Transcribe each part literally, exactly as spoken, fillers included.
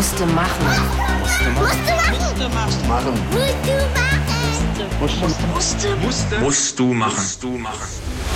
Musste machen. Musste machen. Musste machen. Musste machen. Musste. Musste. Musst du machen. Musst du machen.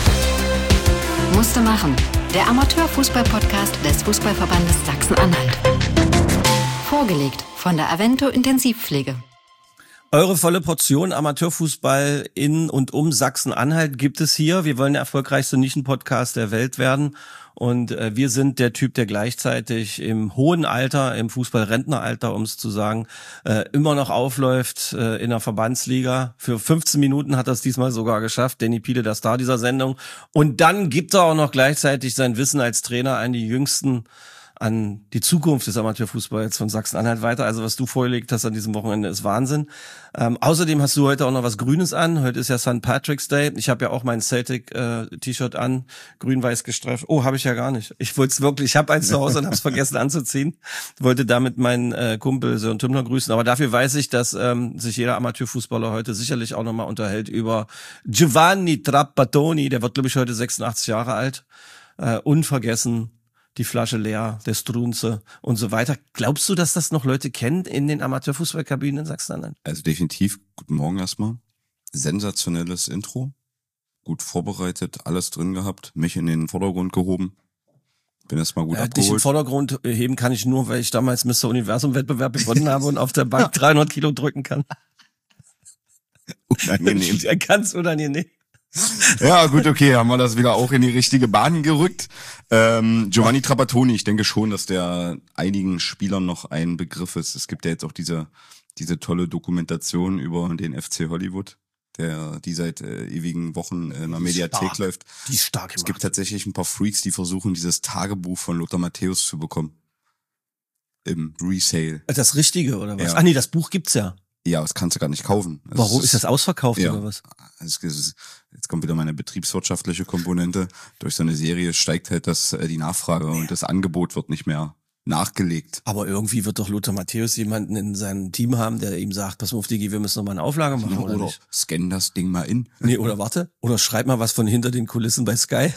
Musste machen. Der Amateurfußball-Podcast des Fußballverbandes Sachsen-Anhalt. Vorgelegt von der Avento Intensivpflege. Eure volle Portion Amateurfußball in und um Sachsen-Anhalt gibt es hier. Wir wollen der erfolgreichste Nischenpodcast der Welt werden. Und äh, wir sind der Typ, der gleichzeitig im hohen Alter, im Fußballrentneralter, um es zu sagen, äh, immer noch aufläuft äh, in der Verbandsliga. Für fünfzehn Minuten hat er es diesmal sogar geschafft. Danny Piele, der Star dieser Sendung. Und dann gibt er auch noch gleichzeitig sein Wissen als Trainer an die Jüngsten, an die Zukunft des Amateurfußballs von Sachsen-Anhalt weiter. Also was du vorgelegt hast an diesem Wochenende ist Wahnsinn. Ähm, außerdem hast du heute auch noch was Grünes an. Heute ist ja Sankt Patrick's Day. Ich habe ja auch mein Celtic-T-Shirt äh, an, grün-weiß gestreift. Oh, habe ich ja gar nicht. Ich wollte es wirklich, ich habe eins zu Hause und habe es vergessen anzuziehen. Wollte damit meinen äh, Kumpel Sören Tümmler grüßen. Aber dafür weiß ich, dass ähm, sich jeder Amateurfußballer heute sicherlich auch nochmal unterhält über Giovanni Trapattoni. Der wird, glaube ich, heute sechsundachtzig Jahre alt. Äh, unvergessen. Die Flasche leer, der Strunze und so weiter. Glaubst du, dass das noch Leute kennen in den Amateurfußballkabinen in Sachsen-Anhalt? Also definitiv, guten Morgen erstmal. Sensationelles Intro, gut vorbereitet, alles drin gehabt, mich in den Vordergrund gehoben. Bin erstmal gut ja, abgeholt. Dich in den Vordergrund heben kann ich nur, weil ich damals Mister Universum-Wettbewerb gewonnen habe und auf der Bank dreihundert Kilo drücken kann. Unangenehm. Ganz unangenehm. Ja, gut, okay, haben wir das wieder auch in die richtige Bahn gerückt. Ähm, Giovanni Trapattoni, ich denke schon, dass der einigen Spielern noch ein Begriff ist. Es gibt ja jetzt auch diese diese tolle Dokumentation über den F C Hollywood, der die seit äh, ewigen Wochen in der Mediathek stark. läuft. Die ist stark gemacht. Es gibt tatsächlich ein paar Freaks, die versuchen, dieses Tagebuch von Lothar Matthäus zu bekommen. Im Resale. Das Richtige, oder was? Ja. Ach nee, das Buch gibt's ja. Ja, das kannst du gar nicht kaufen. Das Warum? Ist das ausverkauft ja. oder was? Es ist, jetzt kommt wieder meine betriebswirtschaftliche Komponente. Durch so eine Serie steigt halt das äh, die Nachfrage ja. und das Angebot wird nicht mehr nachgelegt. Aber irgendwie wird doch Lothar Matthäus jemanden in seinem Team haben, der ihm sagt, pass mal auf, Digi, wir müssen noch mal eine Auflage machen, oder, oder nicht? Scan das Ding mal in. Nee, oder warte, oder schreib mal was von hinter den Kulissen bei Sky.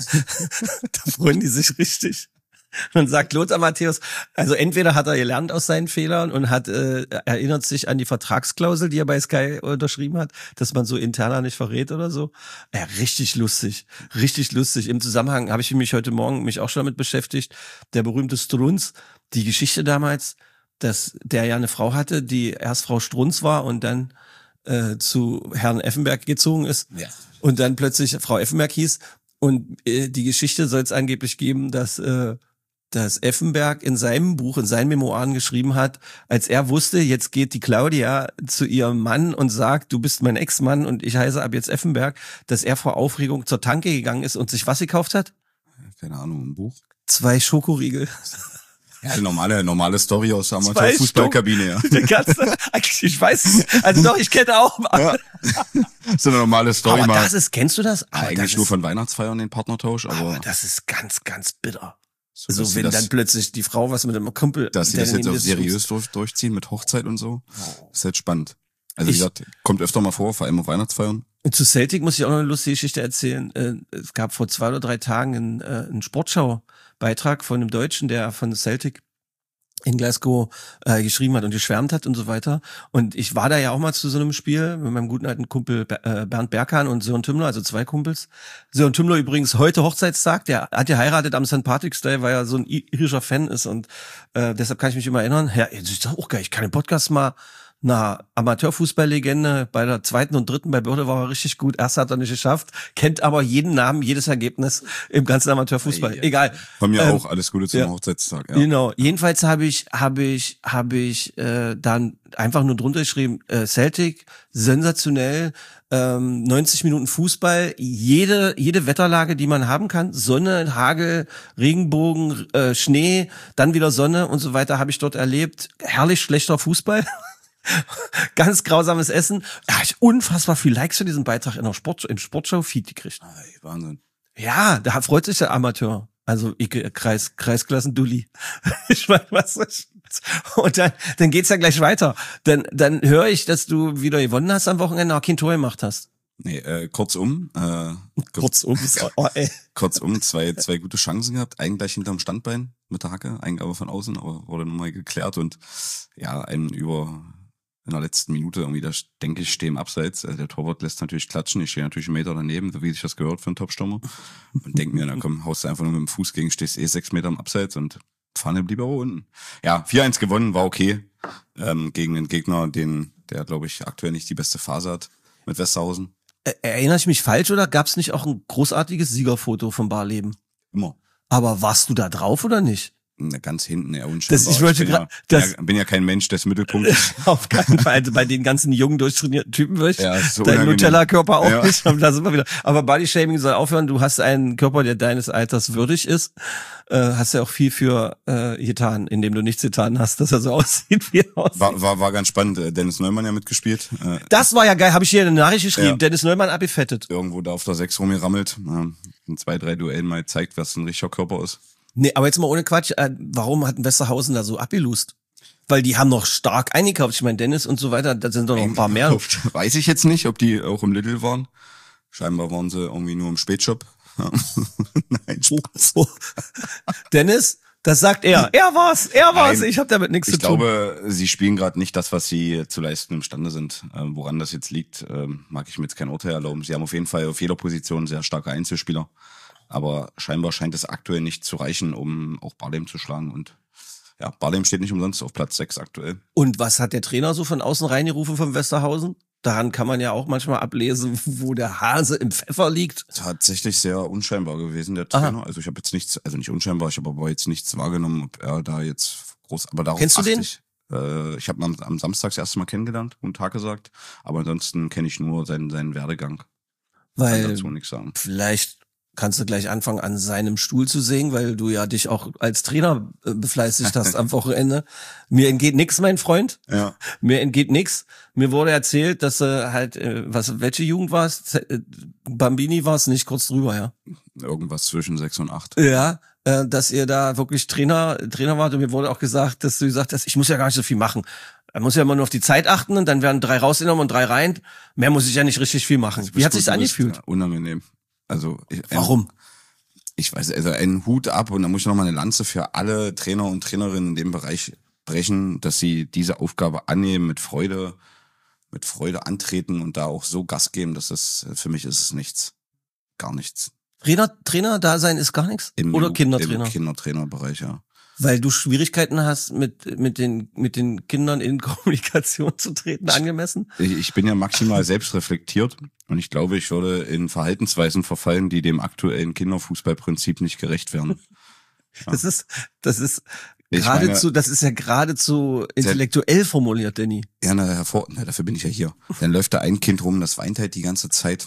Da freuen die sich richtig. Man sagt Lothar Matthäus, also entweder hat er gelernt aus seinen Fehlern und hat äh, erinnert sich an die Vertragsklausel, die er bei Sky unterschrieben hat, dass man so interner nicht verrät oder so. Ja, richtig lustig, richtig lustig. Im Zusammenhang habe ich mich heute Morgen mich auch schon damit beschäftigt. Der berühmte Strunz, die Geschichte damals, dass der ja eine Frau hatte, die erst Frau Strunz war und dann äh, zu Herrn Effenberg gezogen ist Ja. und dann plötzlich Frau Effenberg hieß. Und äh, die Geschichte soll es angeblich geben, dass äh, dass Effenberg in seinem Buch, in seinen Memoiren geschrieben hat, als er wusste, jetzt geht die Claudia zu ihrem Mann und sagt, du bist mein Ex-Mann und ich heiße ab jetzt Effenberg, dass er vor Aufregung zur Tanke gegangen ist und sich was gekauft hat? Keine Ahnung, ein Buch. Zwei Schokoriegel. Ja, eine normale, normale Story aus der Amateur-Fußballkabine, ja. Der ganze, ich weiß es, also doch, ich kenne auch. Ja. So eine normale Story Aber mal. das ist, kennst du das? Aber Eigentlich das nur ist, von Weihnachtsfeiern den Partnertausch, aber, aber das ist ganz, ganz bitter. so, So, dass sie wenn das, dann plötzlich die Frau was mit einem Kumpel... dass sie der das jetzt neben auch dir sitzt. seriös durch, durchziehen mit Hochzeit und so, ist halt spannend. Also wie Ich- gesagt, kommt öfter mal vor, vor allem auf Weihnachtsfeiern. Und zu Celtic muss ich auch noch eine lustige Geschichte erzählen. Äh, Es gab vor zwei oder drei Tagen einen, äh, einen Sportschau-Beitrag von einem Deutschen, der von Celtic in Glasgow äh, geschrieben hat und geschwärmt hat und so weiter. Und ich war da ja auch mal zu so einem Spiel mit meinem guten alten Kumpel Ber- äh, Bernd Berkan und Sören Tümmler, also zwei Kumpels. Sören Tümmler übrigens heute Hochzeitstag, der hat geheiratet am Sankt Patrick's Day, weil er so ein irischer Fan ist und äh, deshalb kann ich mich immer erinnern. Ja, das ist doch auch geil, ich kann den Podcast mal na, Amateurfußballlegende, bei der zweiten und dritten bei Börde war er richtig gut, erst hat er nicht geschafft, kennt aber jeden Namen, jedes Ergebnis im ganzen Amateurfußball. Ja. Egal. Von mir Ähm, auch, alles Gute zum ja. Hochzeitstag. Ja. Genau. Jedenfalls habe ich, habe ich, habe ich äh, dann einfach nur drunter geschrieben, äh, Celtic, sensationell, ähm, neunzig Minuten Fußball, jede jede Wetterlage, die man haben kann, Sonne, Hagel, Regenbogen, äh, Schnee, dann wieder Sonne und so weiter, habe ich dort erlebt. Herrlich schlechter Fußball. Ganz grausames Essen. Ja, ich unfassbar viel Likes für diesen Beitrag in der Sport, im Sportschau-Feed gekriegt. Ey, Wahnsinn. Ja, da freut sich der Amateur. Also ich, Kreis, Kreisklassen-Dulli. Ich meine, was ist... Und dann, dann geht's ja gleich weiter. Dann, dann höre ich, dass du wieder gewonnen hast am Wochenende, auch kein Tor gemacht hast. Nee, äh, kurzum, äh, Kurzum, oh, ey. kurzum, zwei, zwei gute Chancen gehabt, einen gleich hinterm Standbein, mit der Hacke, Eingabe von außen, aber wurde nochmal geklärt und ja, einen über in der letzten Minute irgendwie, da denke ich, stehe im Abseits. Der Torwart lässt natürlich klatschen, ich stehe natürlich einen Meter daneben, so wie sich das gehört für einen Topstürmer und denke mir, na komm, haust du einfach nur mit dem Fuß gegen, stehst eh sechs Meter im Abseits und Pfanne blieb aber unten. Ja, vier eins gewonnen, war okay, ähm, gegen einen Gegner, den, der glaube ich aktuell nicht die beste Phase hat mit Westerhausen. Erinnere ich mich falsch oder gab es nicht auch ein großartiges Siegerfoto von Barleben? Immer. Aber warst du da drauf oder nicht? Ganz hinten, eher unscheinbar. Das, ich wollte ich bin, grad, ja, das, bin, ja, bin ja kein Mensch des Mittelpunkts. Auf keinen Fall. Also bei den ganzen jungen, durchtrainierten Typen würde ich ja, so dein Nutella-Körper auch ja. nicht. Da sind wir wieder. Aber Bodyshaming soll aufhören. Du hast einen Körper, der deines Alters würdig ist. Äh, hast ja auch viel für äh, getan, indem du nichts getan hast, dass er so aussieht, wie er aussieht. War, war, war ganz spannend. Dennis Neumann ja mitgespielt. Äh, das war ja geil. Habe ich hier eine Nachricht geschrieben. Ja. Dennis Neumann abgefettet. Irgendwo da auf der sechs rumgerammelt. Äh, in zwei, drei Duellen mal zeigt, was ein richtiger Körper ist. Nee, aber jetzt mal ohne Quatsch, äh, warum hat ein Westerhausen da so abgelust? Weil die haben noch stark eingekauft. Ich meine, Dennis und so weiter, da sind doch noch ein paar mehr. Weiß ich jetzt nicht, ob die auch im Lidl waren. Scheinbar waren sie irgendwie nur im Spätshop. Nein, Spaß. Oh, oh. Dennis, das sagt er. Er war's, er war's. Nein, ich habe damit nichts zu ich tun. Ich glaube, sie spielen gerade nicht das, was sie zu leisten imstande sind. Ähm, woran das jetzt liegt, ähm, mag ich mir jetzt kein Urteil erlauben. Sie haben auf jeden Fall auf jeder Position sehr starke Einzelspieler. Aber scheinbar scheint es aktuell nicht zu reichen, um auch Barleben zu schlagen. Und ja, Barleben steht nicht umsonst auf Platz sechs aktuell. Und was hat der Trainer so von außen reingerufen von Westerhausen? Daran kann man ja auch manchmal ablesen, wo der Hase im Pfeffer liegt. Tatsächlich sehr unscheinbar gewesen, der Trainer. Aha. Also ich habe jetzt nichts, also nicht unscheinbar, ich habe aber jetzt nichts wahrgenommen, ob er da jetzt groß, aber darauf Kennst du den? Ich, äh, ich habe ihn am, am Samstag das erste Mal kennengelernt, guten Tag gesagt, aber ansonsten kenne ich nur seinen, seinen Werdegang. Weil kann dazu nichts sagen. Vielleicht kannst du gleich anfangen, an seinem Stuhl zu singen, weil du ja dich auch als Trainer äh, befleißigt hast am Wochenende. Mir entgeht nix, mein Freund. Ja. Mir entgeht nix. Mir wurde erzählt, dass äh, halt, äh, was, welche Jugend war es? Äh, Bambini war es nicht, kurz drüber, ja. Irgendwas zwischen sechs und acht. Ja, äh, dass ihr da wirklich Trainer, Trainer wart und mir wurde auch gesagt, dass du gesagt hast, ich muss ja gar nicht so viel machen. Man muss ja immer nur auf die Zeit achten und dann werden drei rausgenommen und drei rein. Mehr muss ich ja nicht richtig viel machen. Also Wie hat gut, sich's du bist, angefühlt? ja, unangenehm. Also ich, Warum? Ich weiß, also einen Hut ab und da muss ich nochmal eine Lanze für alle Trainer und Trainerinnen in dem Bereich brechen, dass sie diese Aufgabe annehmen, mit Freude, mit Freude antreten und da auch so Gas geben, dass das, für mich ist es nichts. Gar nichts. Trainer, Trainer-Dasein ist gar nichts? Im, Oder Kindertrainer? Im Kindertrainerbereich, ja. Weil du Schwierigkeiten hast, mit, mit den, mit den Kindern in Kommunikation zu treten, angemessen? Ich, ich bin ja maximal selbstreflektiert und ich glaube, ich würde in Verhaltensweisen verfallen, die dem aktuellen Kinderfußballprinzip nicht gerecht werden. Ja. Das ist, das ist Ich geradezu, meine- das ist ja geradezu intellektuell formuliert, Danny. Ja, na, hervor, na, dafür bin ich ja hier. Dann läuft da ein Kind rum, das weint halt die ganze Zeit.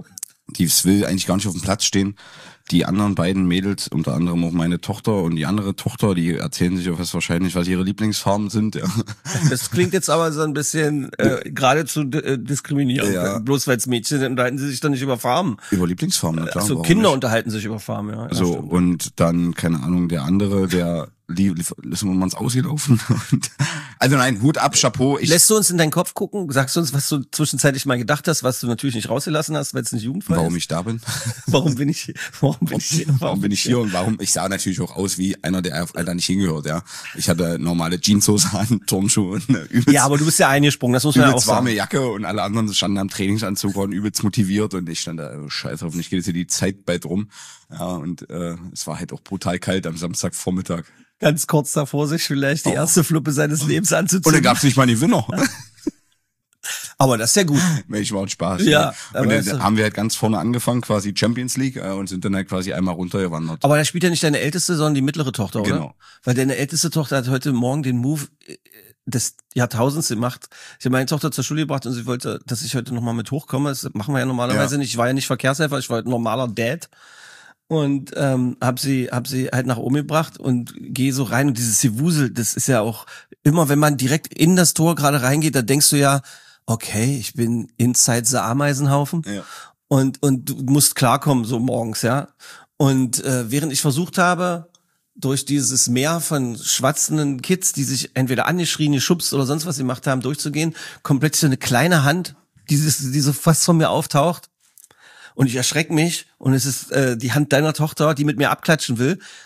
Die will eigentlich gar nicht auf dem Platz stehen. Die anderen beiden Mädels, unter anderem auch meine Tochter und die andere Tochter, die erzählen sich auch was wahrscheinlich, was ihre Lieblingsfarben sind. Ja. Das klingt jetzt aber so ein bisschen äh, geradezu äh, diskriminierend. Ja. Bloß weil es Mädchen sind, unterhalten sie sich doch nicht über Farben. Über Lieblingsfarben, na klar. Also warum Kinder nicht? unterhalten sich über Farben, ja. ja So, stimmt. und dann, keine Ahnung, der andere, der lief, lief, lassen wir mal ins Ausgelaufen. Und, also nein, Hut ab, Chapeau. Ich, Lässt du uns in deinen Kopf gucken? Sagst du uns, was du zwischenzeitlich mal gedacht hast, was du natürlich nicht rausgelassen hast, weil es nicht jugendfrei warum ist? ich da bin. Warum bin ich hier? Warum bin ich hier? Warum bin ich hier und warum? Ich sah natürlich auch aus wie einer, der einfach da nicht hingehört, ja. Ich hatte normale Jeanshose an, Turnschuhe und eine übelst, Ja, aber du bist ja eingesprungen, das muss man ja auch übelst warme sagen. Jacke und alle anderen standen am Trainingsanzug, waren übelst motiviert und ich stand da, oh, scheiße, hoffentlich geht jetzt hier die Zeit bald rum. Ja, und äh, es war halt auch brutal kalt am Samstagvormittag. Ganz kurz davor, sich vielleicht die erste Fluppe seines Lebens Und dann anzuziehen. gab's nicht mal einen Gewinner. Aber das ist ja gut. Mensch, war Spaß. Ja, aber und weißt dann du- haben wir halt ganz vorne angefangen, quasi Champions League, äh, und sind dann halt quasi einmal runtergewandert. Aber da spielt ja nicht deine älteste, sondern die mittlere Tochter, oder? Genau. Weil deine älteste Tochter hat heute Morgen den Move äh, des Jahrtausends gemacht. Ich habe meine Tochter zur Schule gebracht und sie wollte, dass ich heute nochmal mit hochkomme. Das machen wir ja normalerweise Ja. nicht. Ich war ja nicht Verkehrshelfer, ich war halt ein normaler Dad. Und ähm, hab sie hab sie halt nach oben gebracht und gehe so rein. Und dieses Gewusel, das ist ja auch immer, wenn man direkt in das Tor gerade reingeht, da denkst du ja, okay, ich bin inside the Ameisenhaufen. Ja. Und, und du musst klarkommen, so morgens, ja. Und äh, während ich versucht habe, durch dieses Meer von schwatzenden Kids, die sich entweder angeschrien, geschubst oder sonst was gemacht haben, durchzugehen, kommt plötzlich so eine kleine Hand, die, sich- die so fast von mir auftaucht. Und ich erschrecke mich und es ist äh, die Hand deiner Tochter, die mit mir abklatschen will.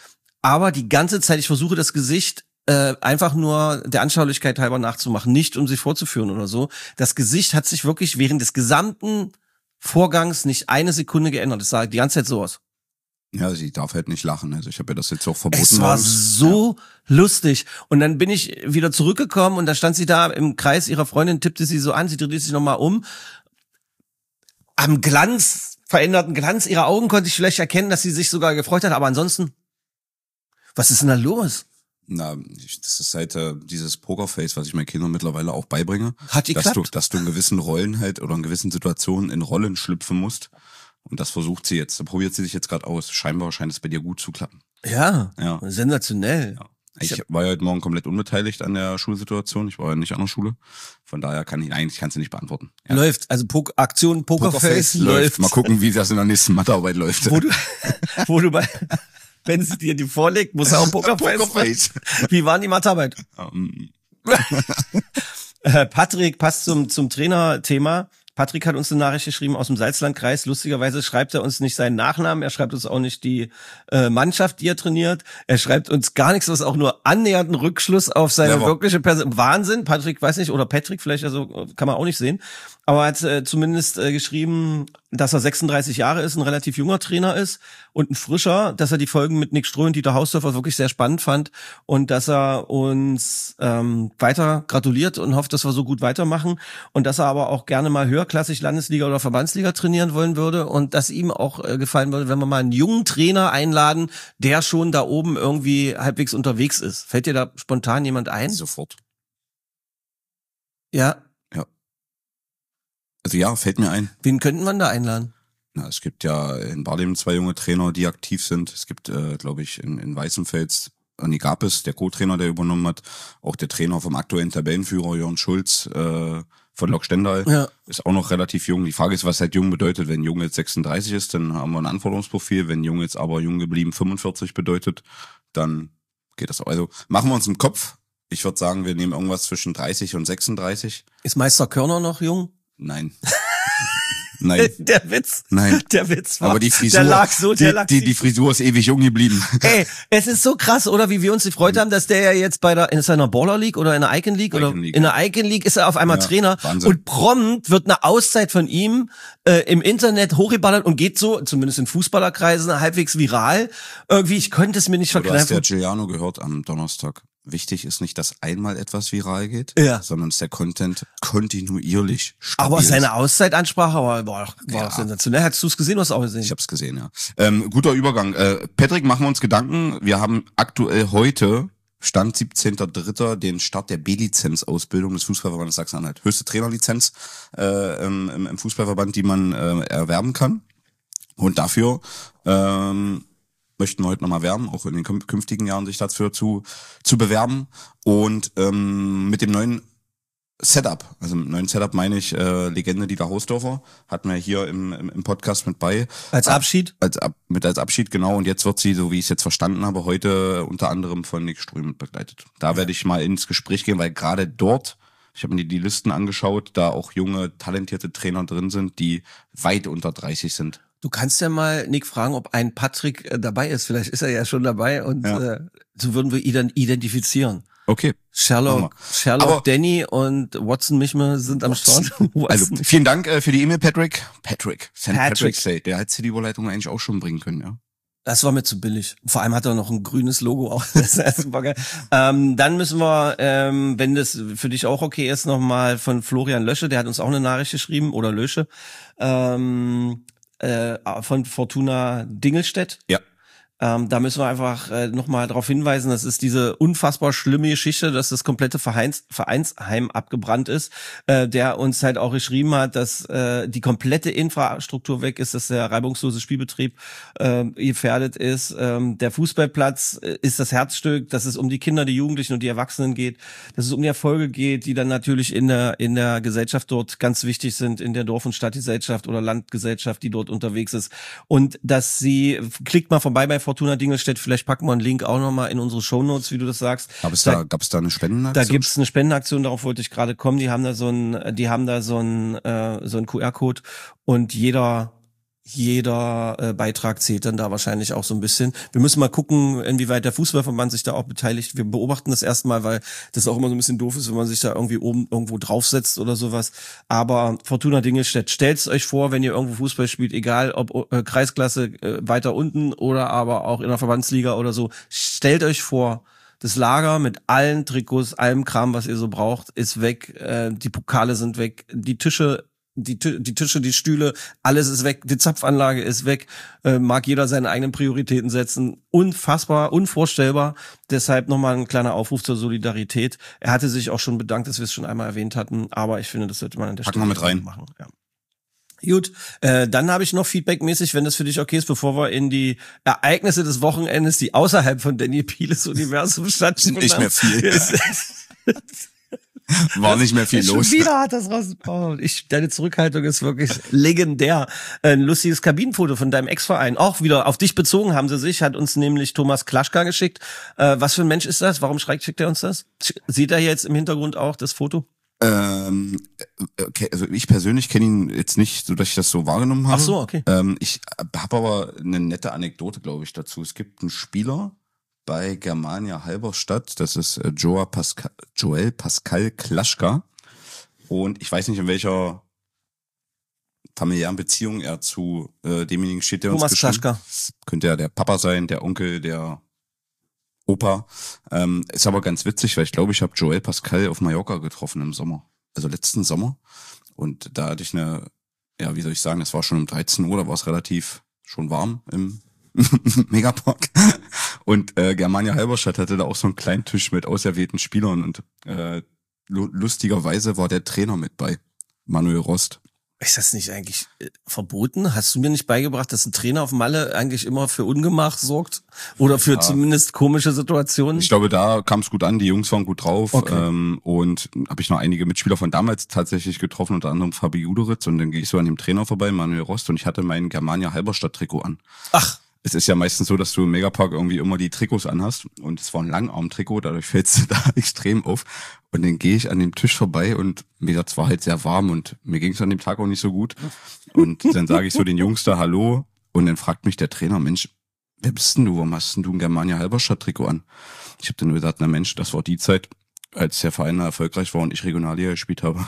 aber die ganze Zeit, ich versuche das Gesicht äh, einfach nur der Anschaulichkeit halber nachzumachen, nicht um sich vorzuführen oder so. Das Gesicht hat sich wirklich während des gesamten Vorgangs nicht eine Sekunde geändert. Das sah die ganze Zeit so aus. Ja, sie darf halt nicht lachen. Also ich habe ja das jetzt auch verboten. Es war so ja. lustig. Und dann bin ich wieder zurückgekommen und da stand sie da im Kreis ihrer Freundin, tippte sie so an, sie drehte sich nochmal um. Am Glanz, veränderten Glanz ihrer Augen konnte ich vielleicht erkennen, dass sie sich sogar gefreut hat. Aber ansonsten, was ist denn da los? Na, das ist halt äh, dieses Pokerface, was ich meinen Kindern mittlerweile auch beibringe. Hat die dass geklappt? du, dass du in gewissen Rollen halt oder in gewissen Situationen in Rollen schlüpfen musst. Und das versucht sie jetzt. Da probiert sie sich jetzt gerade aus. Scheinbar scheint es bei dir gut zu klappen. Ja, ja. sensationell. Ja. Ich war ja heute Morgen komplett unbeteiligt an der Schulsituation. Ich war ja nicht an der Schule. Von daher kann ich eigentlich kannst du nicht beantworten. Ja. Läuft, also Pok- Aktion Pokerface, Pokerface läuft. läuft. Mal gucken, wie das in der nächsten Mathearbeit läuft. Wo du, wo du bei, wenn sie dir die vorlegt, muss er auch Pokerface. Pokerface. Wie waren die Mathearbeit? Um. äh, Patrick passt zum zum Trainerthema. Patrick hat uns eine Nachricht geschrieben aus dem Salzlandkreis. Lustigerweise schreibt er uns nicht seinen Nachnamen, er schreibt uns auch nicht die äh, Mannschaft, die er trainiert. Er schreibt uns gar nichts, was auch nur annähernd einen Rückschluss auf seine Never. wirkliche Person. Wahnsinn, Patrick weiß nicht, oder Patrick vielleicht, also kann man auch nicht sehen. Aber er hat äh, zumindest äh, geschrieben, dass er sechsunddreißig Jahre ist, ein relativ junger Trainer ist und ein frischer, dass er die Folgen mit Nick Stroh und Dieter Hausdorfer wirklich sehr spannend fand und dass er uns ähm, weiter gratuliert und hofft, dass wir so gut weitermachen und dass er aber auch gerne mal höherklassig Landesliga oder Verbandsliga trainieren wollen würde und dass ihm auch äh, gefallen würde, wenn wir mal einen jungen Trainer einladen, der schon da oben irgendwie halbwegs unterwegs ist. Fällt dir da spontan jemand ein? Sofort. Ja. Also ja, fällt mir ein. Wen könnten wir da einladen? Na, es gibt ja in Barleben zwei junge Trainer, die aktiv sind. Es gibt, äh, glaube ich, in, in Weißenfels Anni Gapes, der Co-Trainer, der übernommen hat. Auch der Trainer vom aktuellen Tabellenführer, Jörn Schulz, äh, von Lok Stendal, ja. ist auch noch relativ jung. Die Frage ist, was halt jung bedeutet. Wenn jung jetzt sechsunddreißig ist, dann haben wir ein Anforderungsprofil. Wenn jung jetzt aber jung geblieben fünfundvierzig bedeutet, dann geht das auch. Also machen wir uns im Kopf. Ich würde sagen, wir nehmen irgendwas zwischen dreißig und sechsunddreißig. Ist Meister Körner noch jung? Nein. Nein. Der Witz. Nein. Der Witz war. Aber die Frisur, der lag so, der die, lag die, die Frisur ist ewig jung geblieben. Ey, es ist so krass, oder wie wir uns gefreut haben, dass der ja jetzt bei der, ist er in der Baller League oder in der Icon League Icon oder League. in der Icon League ist er auf einmal Ja, Trainer Wahnsinn. und prompt wird eine Auszeit von ihm äh, im Internet hochgeballert und geht so, zumindest in Fußballerkreisen, halbwegs viral. Irgendwie, ich konnte es mir nicht Du hast ja verkneifen. Giuliano gehört am Donnerstag. Wichtig ist nicht, dass einmal etwas viral geht, Ja. sondern dass der Content kontinuierlich stabil Aber ist. seine Auszeit-Ansprache war, war, war Ja. sensationell. Hast du es gesehen, du hast es auch gesehen? Ich hab's gesehen, ja. Ähm, guter Übergang. Äh, Patrick, machen wir uns Gedanken. Wir haben aktuell heute, Stand siebzehnter dritter den Start der B-Lizenz-Ausbildung des Fußballverbandes Sachsen-Anhalt. Höchste Trainerlizenz äh, im, im Fußballverband, die man äh, erwerben kann. Und dafür ähm, möchten wir heute nochmal werben, auch in den kün- künftigen Jahren sich dafür zu, zu bewerben. Und ähm, mit dem neuen Setup, also mit dem neuen Setup meine ich äh, Legende Dieter Hausdorfer, hatten wir hier im, im, im Podcast mit bei. Als Abschied? Als, Ab, mit als Abschied, genau. Und jetzt wird sie, so wie ich es jetzt verstanden habe, heute unter anderem von Nick Ström mit begleitet. Da werde ich mal ins Gespräch gehen, weil gerade dort, ich habe mir die, die Listen angeschaut, da auch junge, talentierte Trainer drin sind, die weit unter dreißig sind. Du kannst ja mal Nick fragen, ob ein Patrick äh, dabei ist. Vielleicht ist er ja schon dabei und Ja. äh, so würden wir ihn dann identifizieren. Okay. Machen Sherlock, wir. Sherlock, Aber- Danny und Watson Michme sind am Start. Also Watson. vielen Dank äh, für die E-Mail, Patrick. Patrick. Saint Patrick. Patrick's Day. Der hätte die Überleitung eigentlich auch schon bringen können, ja. Das war mir zu billig. Vor allem hat er noch ein grünes Logo auch. Das ist super geil. Ähm, dann müssen wir, ähm, wenn das für dich auch okay ist, nochmal von Florian Lösche, der hat uns auch eine Nachricht geschrieben, oder Lösche, ähm, äh, von Fortuna Dingelstedt. Ja. Ähm, da müssen wir einfach äh, nochmal darauf hinweisen, das ist diese unfassbar schlimme Geschichte, dass das komplette Vereins, Vereinsheim abgebrannt ist, äh, der uns halt auch geschrieben hat, dass äh, die komplette Infrastruktur weg ist, dass der reibungslose Spielbetrieb äh, gefährdet ist. Ähm, der Fußballplatz äh, ist das Herzstück, dass es um die Kinder, die Jugendlichen und die Erwachsenen geht, dass es um die Erfolge geht, die dann natürlich in der in der Gesellschaft dort ganz wichtig sind, in der Dorf- und Stadtgesellschaft oder Landgesellschaft, die dort unterwegs ist. Und dass sie, klickt mal vorbei bei Fortuna Dingelstedt, vielleicht packen wir einen Link auch nochmal in unsere Shownotes, wie du das sagst. Gab es Da- da, gab es da eine Spendenaktion? Da gibt's eine Spendenaktion, darauf wollte ich gerade kommen. Die haben da so ein, die haben da so ein, äh, so ein Q R-Code und jeder jeder äh, Beitrag zählt dann da wahrscheinlich auch so ein bisschen. Wir müssen mal gucken, inwieweit der Fußballverband sich da auch beteiligt. Wir beobachten das erstmal, weil das auch immer so ein bisschen doof ist, wenn man sich da irgendwie oben irgendwo draufsetzt oder sowas. Aber Fortuna Dingelstedt, stellt's euch vor, wenn ihr irgendwo Fußball spielt, egal ob äh, Kreisklasse äh, weiter unten oder aber auch in der Verbandsliga oder so, stellt euch vor, das Lager mit allen Trikots, allem Kram, was ihr so braucht, ist weg. Äh, die Pokale sind weg, die Tische Die, die Tische, die Stühle, alles ist weg, die Zapfanlage ist weg, äh, mag jeder seine eigenen Prioritäten setzen. Unfassbar, unvorstellbar. Deshalb nochmal ein kleiner Aufruf zur Solidarität. Er hatte sich auch schon bedankt, dass wir es schon einmal erwähnt hatten, aber ich finde, das sollte man an der Packen Stelle wir mit rein. machen. Ja. Gut, äh, dann habe ich noch feedbackmäßig, wenn das für dich okay ist, bevor wir in die Ereignisse des Wochenendes, die außerhalb von Danny Pieles Universum stattfinden. Nicht mehr viel. War nicht mehr viel schon los. Wieder hat das raus. Oh, ich, deine Zurückhaltung ist wirklich legendär. Ein lustiges Kabinenfoto von deinem Ex-Verein. Auch wieder auf dich bezogen haben sie sich, hat uns nämlich Thomas Klaschka geschickt. Äh, was für ein Mensch ist das? Warum schreibt, schickt er uns das? Sieht er jetzt im Hintergrund auch das Foto? Ähm, okay, also ich persönlich kenne ihn jetzt nicht, so dass ich das so wahrgenommen habe. Ach so, okay. Ähm, ich habe aber eine nette Anekdote, glaube ich, dazu. Es gibt einen Spieler bei Germania Halberstadt, das ist äh, Joa Pascal, Joel Pascal Klaschka. Und ich weiß nicht, in welcher familiären Beziehung er zu äh, demjenigen steht, der Thomas uns geschrieben. Klaschka. Könnte ja der Papa sein, der Onkel, der Opa. Ähm, ist aber ganz witzig, weil ich glaube, ich habe Joel Pascal auf Mallorca getroffen im Sommer. Also letzten Sommer. Und da hatte ich eine, ja, wie soll ich sagen, das war schon um dreizehn Uhr, da war es relativ schon warm im Megapark. Und äh, Germania Halberstadt hatte da auch so einen kleinen Tisch mit auserwählten Spielern und äh, lustigerweise war der Trainer mit bei, Manuel Rost. Ist das nicht eigentlich äh, verboten? Hast du mir nicht beigebracht, dass ein Trainer auf Malle eigentlich immer für Ungemach sorgt? Oder für ja. zumindest komische Situationen? Ich glaube, da kam es gut an, die Jungs waren gut drauf. Okay. Ähm, und habe ich noch einige Mitspieler von damals tatsächlich getroffen, unter anderem Fabi Juderitz. Und dann gehe ich so an dem Trainer vorbei, Manuel Rost, und ich hatte mein Germania Halberstadt-Trikot an. Ach. Es ist ja meistens so, dass du im Megapark irgendwie immer die Trikots anhast und es war ein Langarm-Trikot, dadurch fällst du da extrem auf. Und dann gehe ich an dem Tisch vorbei und mir das war halt sehr warm und mir ging es an dem Tag auch nicht so gut. Und dann sage ich so den Jungs da Hallo und dann fragt mich der Trainer, Mensch, wer bist denn du? Warum hast denn du ein Germania Halberstadt-Trikot an? Ich habe dann nur gesagt, na Mensch, das war die Zeit, als der Verein erfolgreich war und ich Regionalliga gespielt habe.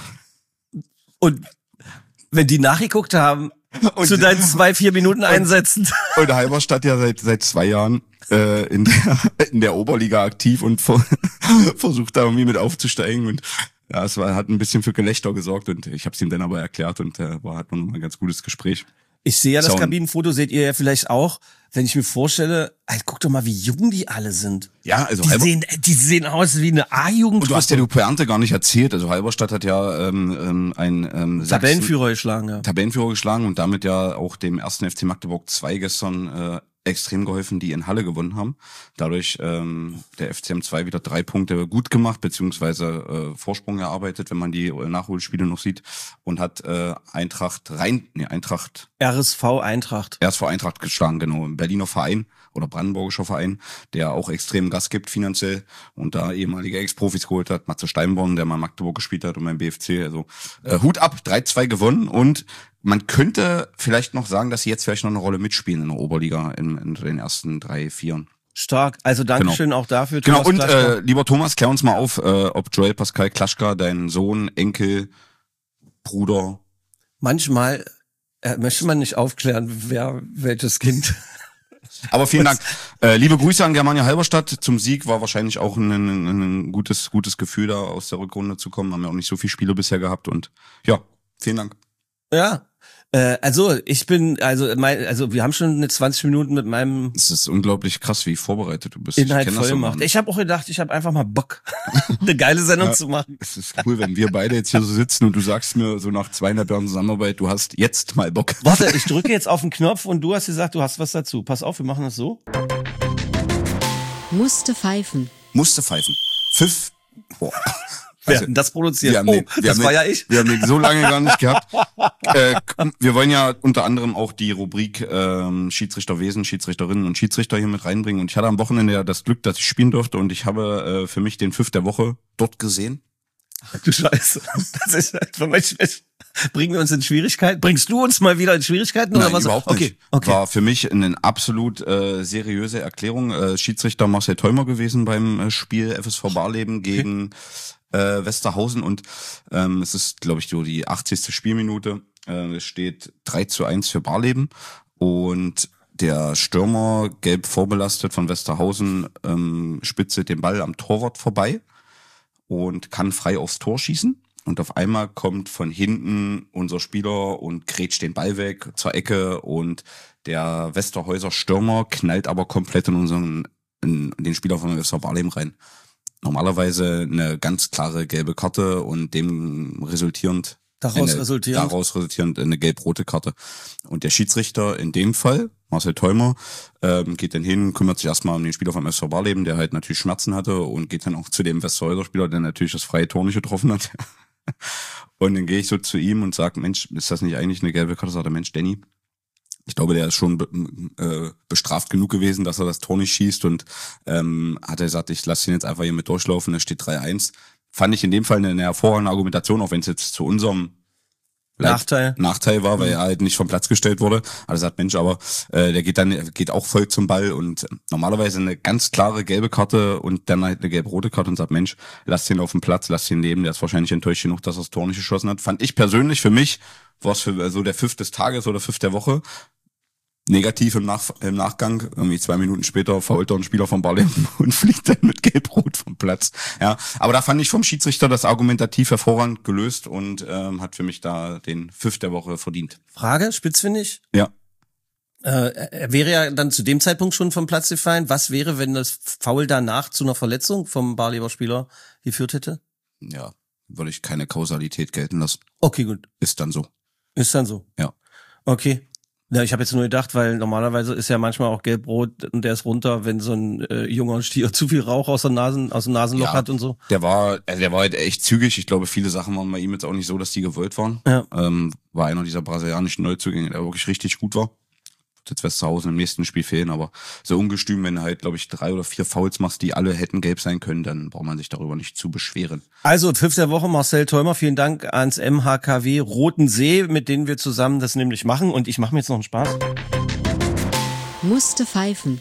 Und wenn die nachgeguckt haben, und zu deinen zwei, vier Minuten einsetzen. Und Halberstadt ja seit seit zwei Jahren äh, in der in der Oberliga aktiv und vor, versucht da irgendwie mit aufzusteigen. Und ja, es war, hat ein bisschen für Gelächter gesorgt und ich habe es ihm dann aber erklärt und äh, war hat man ein ganz gutes Gespräch. Ich sehe ja das Sound. Kabinenfoto, seht ihr ja vielleicht auch. Wenn ich mir vorstelle, ey, guck doch mal, wie jung die alle sind. Ja, also die Halber- sehen, die sehen aus wie eine A-Jugend. Und du hast ja die Pointe gar nicht erzählt. Also Halberstadt hat ja ähm, ähm, ein ähm, Sachsen- Tabellenführer geschlagen, ja. Tabellenführer geschlagen und damit ja auch dem ersten F C Magdeburg zwei gestern äh, extrem geholfen, die in Halle gewonnen haben. Dadurch ähm, der F C M zwei wieder drei Punkte gut gemacht, beziehungsweise äh, Vorsprung erarbeitet, wenn man die äh, Nachholspiele noch sieht. Und hat äh, Eintracht rein, nee, Eintracht... R S V Eintracht. R S V Eintracht geschlagen, genau. Ein Berliner Verein oder brandenburgischer Verein, der auch extrem Gas gibt finanziell und da ehemalige Ex-Profis geholt hat. Matze Steinborn, der mal Magdeburg gespielt hat und mein B F C. Also äh, Hut ab, drei zwei gewonnen und man könnte vielleicht noch sagen, dass sie jetzt vielleicht noch eine Rolle mitspielen in der Oberliga in, in den ersten drei, vieren. Stark. Also Dankeschön genau. auch dafür. Genau, Thomas und äh, lieber Thomas, klär uns mal auf, äh, ob Joel Pascal Klaschka, dein Sohn, Enkel, Bruder... Manchmal äh, möchte man nicht aufklären, wer welches Kind... Aber vielen Dank. Äh, liebe Grüße an Germania Halberstadt. Zum Sieg war wahrscheinlich auch ein, ein, ein gutes gutes Gefühl, da aus der Rückrunde zu kommen. Haben ja auch nicht so viele Spiele bisher gehabt und ja, vielen Dank. Ja, äh, also ich bin, also mein, also wir haben schon eine zwanzig Minuten mit meinem Es ist unglaublich krass, wie vorbereitet du bist. Inhalt ich voll gemacht. Ich habe auch gedacht, ich habe einfach mal Bock, eine geile Sendung ja, zu machen. Es ist cool, wenn wir beide jetzt hier so sitzen und du sagst mir so nach zweieinhalb Jahren Zusammenarbeit, du hast jetzt mal Bock. Warte, ich drücke jetzt auf den Knopf und du hast gesagt, du hast was dazu. Pass auf, wir machen das so. Musste pfeifen. Musste pfeifen. Pfiff. Boah. Wer hat denn das produziert? Wir haben Oh, den, wir das haben war den, ja ich. Wir haben den so lange gar nicht gehabt. Äh, wir wollen ja unter anderem auch die Rubrik ähm, Schiedsrichterwesen, Schiedsrichterinnen und Schiedsrichter hier mit reinbringen. Und ich hatte am Wochenende ja das Glück, dass ich spielen durfte und ich habe äh, für mich den Pfiff der Woche dort gesehen. Du Scheiße. Das ist halt für mich. Bringen wir uns in Schwierigkeiten? Bringst du uns mal wieder in Schwierigkeiten? Nein, oder was? Überhaupt okay. nicht. Okay. War für mich eine absolut äh, seriöse Erklärung. Äh, Schiedsrichter Marcel Theumer gewesen beim äh, Spiel F S V Barleben gegen okay. äh, Westerhausen und ähm, es ist, glaube ich, so die achtzigste Spielminute. Äh, es steht drei zu eins für Barleben und der Stürmer, gelb vorbelastet von Westerhausen, ähm, spitzelt den Ball am Torwart vorbei und kann frei aufs Tor schießen. Und auf einmal kommt von hinten unser Spieler und grätscht den Ball weg zur Ecke und der Westerhäuser Stürmer knallt aber komplett in unseren, in den Spieler von F S V Barleben rein. Normalerweise eine ganz klare gelbe Karte und dem resultierend Daraus eine, resultierend? Daraus resultierend eine gelb-rote Karte. Und der Schiedsrichter in dem Fall, Marcel Theumer, ähm, geht dann hin, kümmert sich erstmal um den Spieler vom F S V Barleben, der halt natürlich Schmerzen hatte und geht dann auch zu dem Westerhäuser Spieler, der natürlich das freie Tor nicht getroffen hat. Und dann gehe ich so zu ihm und sage, Mensch, ist das nicht eigentlich eine gelbe Karte? Sagt er, Mensch, Danny, ich glaube, der ist schon be äh, bestraft genug gewesen, dass er das Tor nicht schießt. Und ähm, hat er gesagt, ich lasse ihn jetzt einfach hier mit durchlaufen, da steht drei eins. Fand ich in dem Fall eine, eine hervorragende Argumentation, auch wenn es jetzt zu unserem Nachteil. Nachteil war, weil er halt nicht vom Platz gestellt wurde. Aber er sagt, Mensch, aber äh, der geht dann geht auch voll zum Ball und normalerweise eine ganz klare gelbe Karte und dann halt eine gelb-rote Karte und sagt, Mensch, lass den auf dem Platz, lass den leben. Der ist wahrscheinlich enttäuscht genug, dass er das Tor nicht geschossen hat. Fand ich persönlich, für mich war es für so der Pfiff des Tages oder Pfiff der Woche. Negativ im, Nach im Nachgang, irgendwie zwei Minuten später fault er ein Spieler vom Barleben und fliegt dann mit Gelb-Rot vom Platz. Ja, aber da fand ich vom Schiedsrichter das argumentativ hervorragend gelöst und ähm, hat für mich da den Pfiff der Woche verdient. Frage, spitzfindig? Ja. Äh, er wäre ja dann zu dem Zeitpunkt schon vom Platz gefallen. Was wäre, wenn das Foul danach zu einer Verletzung vom Barleber Spieler geführt hätte? Ja, würde ich keine Kausalität gelten lassen. Okay, gut. Ist dann so. Ist dann so? Ja. Okay. Ja, ich habe jetzt nur gedacht, weil normalerweise ist ja manchmal auch Gelb-Rot und der ist runter, wenn so ein äh, junger Stier zu viel Rauch aus der Nasen, aus dem Nasenloch Ja, hat und so. Der war, also der war halt echt zügig. Ich glaube, viele Sachen waren bei ihm jetzt auch nicht so, dass die gewollt waren. Ja. Ähm, war einer dieser brasilianischen Neuzugänge, der wirklich richtig gut war. Jetzt Westerhausen im nächsten Spiel fehlen, aber so ungestüm, wenn du halt, glaube ich, drei oder vier Fouls machst, die alle hätten gelb sein können, dann braucht man sich darüber nicht zu beschweren. Also, Pfiff der Woche, Marcel Theumer, vielen Dank ans M H K W Roten See, mit denen wir zusammen das nämlich machen und ich mache mir jetzt noch einen Spaß. Musste pfeifen.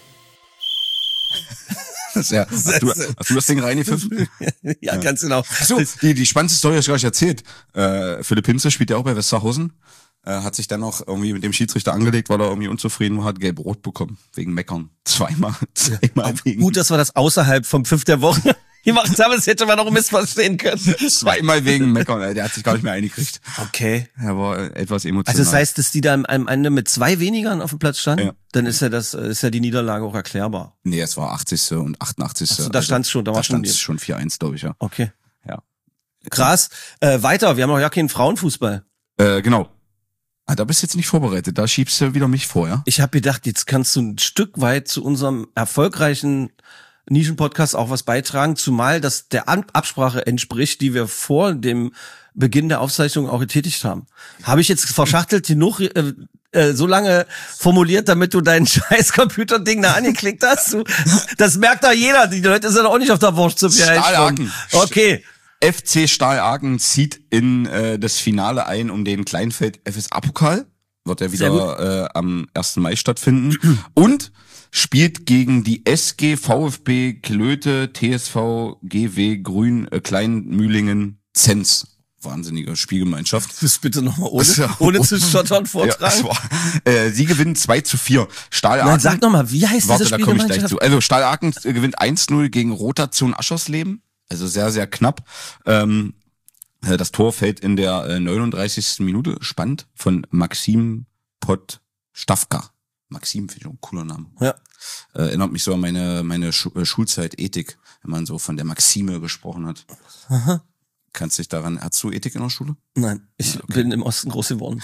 Das ist ja, hast, du, hast du das Ding reingepfiffen? ja, ja, ganz genau. So, die, die spannendste Story habe ich gar nicht erzählt. Äh, Philipp Hinze spielt ja auch bei Westerhausen. Äh, hat sich dann noch irgendwie mit dem Schiedsrichter angelegt, weil er irgendwie unzufrieden war, hat gelb-rot bekommen. Wegen Meckern. Zweimal. Zweimal ja, wegen. Gut, dass wir das außerhalb vom Pfiff der Woche gemacht haben, das hätte man noch missverstehen können. Zweimal wegen Meckern. Der hat sich gar nicht mehr eingekriegt. Okay. Er war etwas emotional. Also das heißt, dass die da am Ende mit zwei wenigern auf dem Platz standen? Ja. Dann ist ja das, ist ja die Niederlage auch erklärbar. Nee, es war achtzigste und achtundachtzigste Ach so, da stand's schon, da war da schon stand's schon vier eins, glaube ich, ja. Okay. Ja. Krass. Äh, weiter, wir haben noch ja keinen Frauenfußball. Äh, genau. Ah, da bist du jetzt nicht vorbereitet, da schiebst du wieder mich vor, ja? Ich habe gedacht, jetzt kannst du ein Stück weit zu unserem erfolgreichen Nischen-Podcast auch was beitragen, zumal das der An- Absprache entspricht, die wir vor dem Beginn der Aufzeichnung auch getätigt haben. Habe ich jetzt verschachtelt genug äh, äh, so lange formuliert, damit du dein scheiß Computerding da angeklickt hast? Du, das merkt doch jeder, die Leute sind auch nicht auf der Wurst zu viel. Stahlhaken. Okay. F C Stahl Aachen zieht in äh, das Finale ein um den Kleinfeld F S A-Pokal. Wird ja wieder äh, am ersten Mai stattfinden. Und spielt gegen die S G VfB Klöte T S V G W Grün äh, Kleinmühlingen Zens. Wahnsinnige Spielgemeinschaft. Das bitte nochmal ohne, ohne zu stottern vortragen. Ja, war, äh, sie gewinnen zwei zu vier. Stahl Aachen. Nein, sag nochmal, wie heißt Warte, diese da komme ich gleich Spielgemeinschaft? zu. Also Stahl Aachen gewinnt eins null gegen Rotation Aschersleben. Also sehr, sehr knapp. Ähm, das Tor fällt in der äh, neununddreißigsten Minute. Spannend. Von Maxim Podstavka. Maxim, finde ich auch ein cooler Name. Ja. Äh, erinnert mich so an meine, meine Schu- äh, Schulzeit Ethik, wenn man so von der Maxime gesprochen hat. Aha. Kannst dich daran, hast du Ethik in der Schule? Nein, ich okay. bin im Osten groß geworden.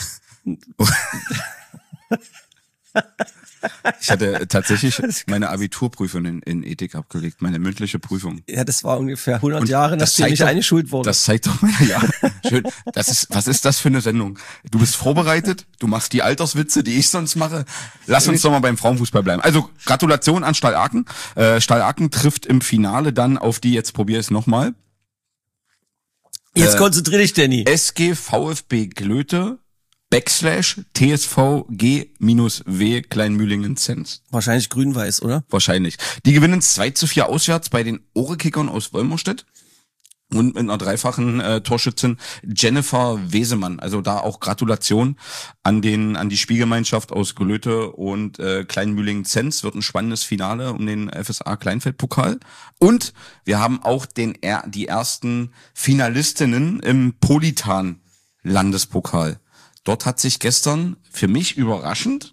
Ich hatte tatsächlich meine Abiturprüfung in, in Ethik abgelegt, meine mündliche Prüfung. Ja, das war ungefähr hundert Und Jahre, nachdem ich doch, eingeschult wurde. Das zeigt doch mal, ja. Schön. Das ist, was ist das für eine Sendung? Du bist vorbereitet, du machst die Alterswitze, die ich sonst mache. Lass uns doch mal beim Frauenfußball bleiben. Also, Gratulation an Stahl Aachen. Äh, Stahl Aachen trifft im Finale dann auf die, jetzt probier es nochmal. Jetzt Äh, konzentrier dich, Danny. S G VfB Glöte Backslash T S V G minus W Kleinmühlingen-Zens. Wahrscheinlich grün-weiß, oder? Wahrscheinlich. Die gewinnen zwei zu vier auswärts bei den Ohrekickern aus Wolmerstedt. Und mit einer dreifachen äh, Torschützin Jennifer Wesemann. Also da auch Gratulation an den an die Spielgemeinschaft aus Glöte und äh, Kleinmühlingen-Zens. Wird ein spannendes Finale um den F S A Kleinfeld-Pokal. Und wir haben auch den die ersten Finalistinnen im Politan-Landespokal. Dort hat sich gestern, für mich überraschend,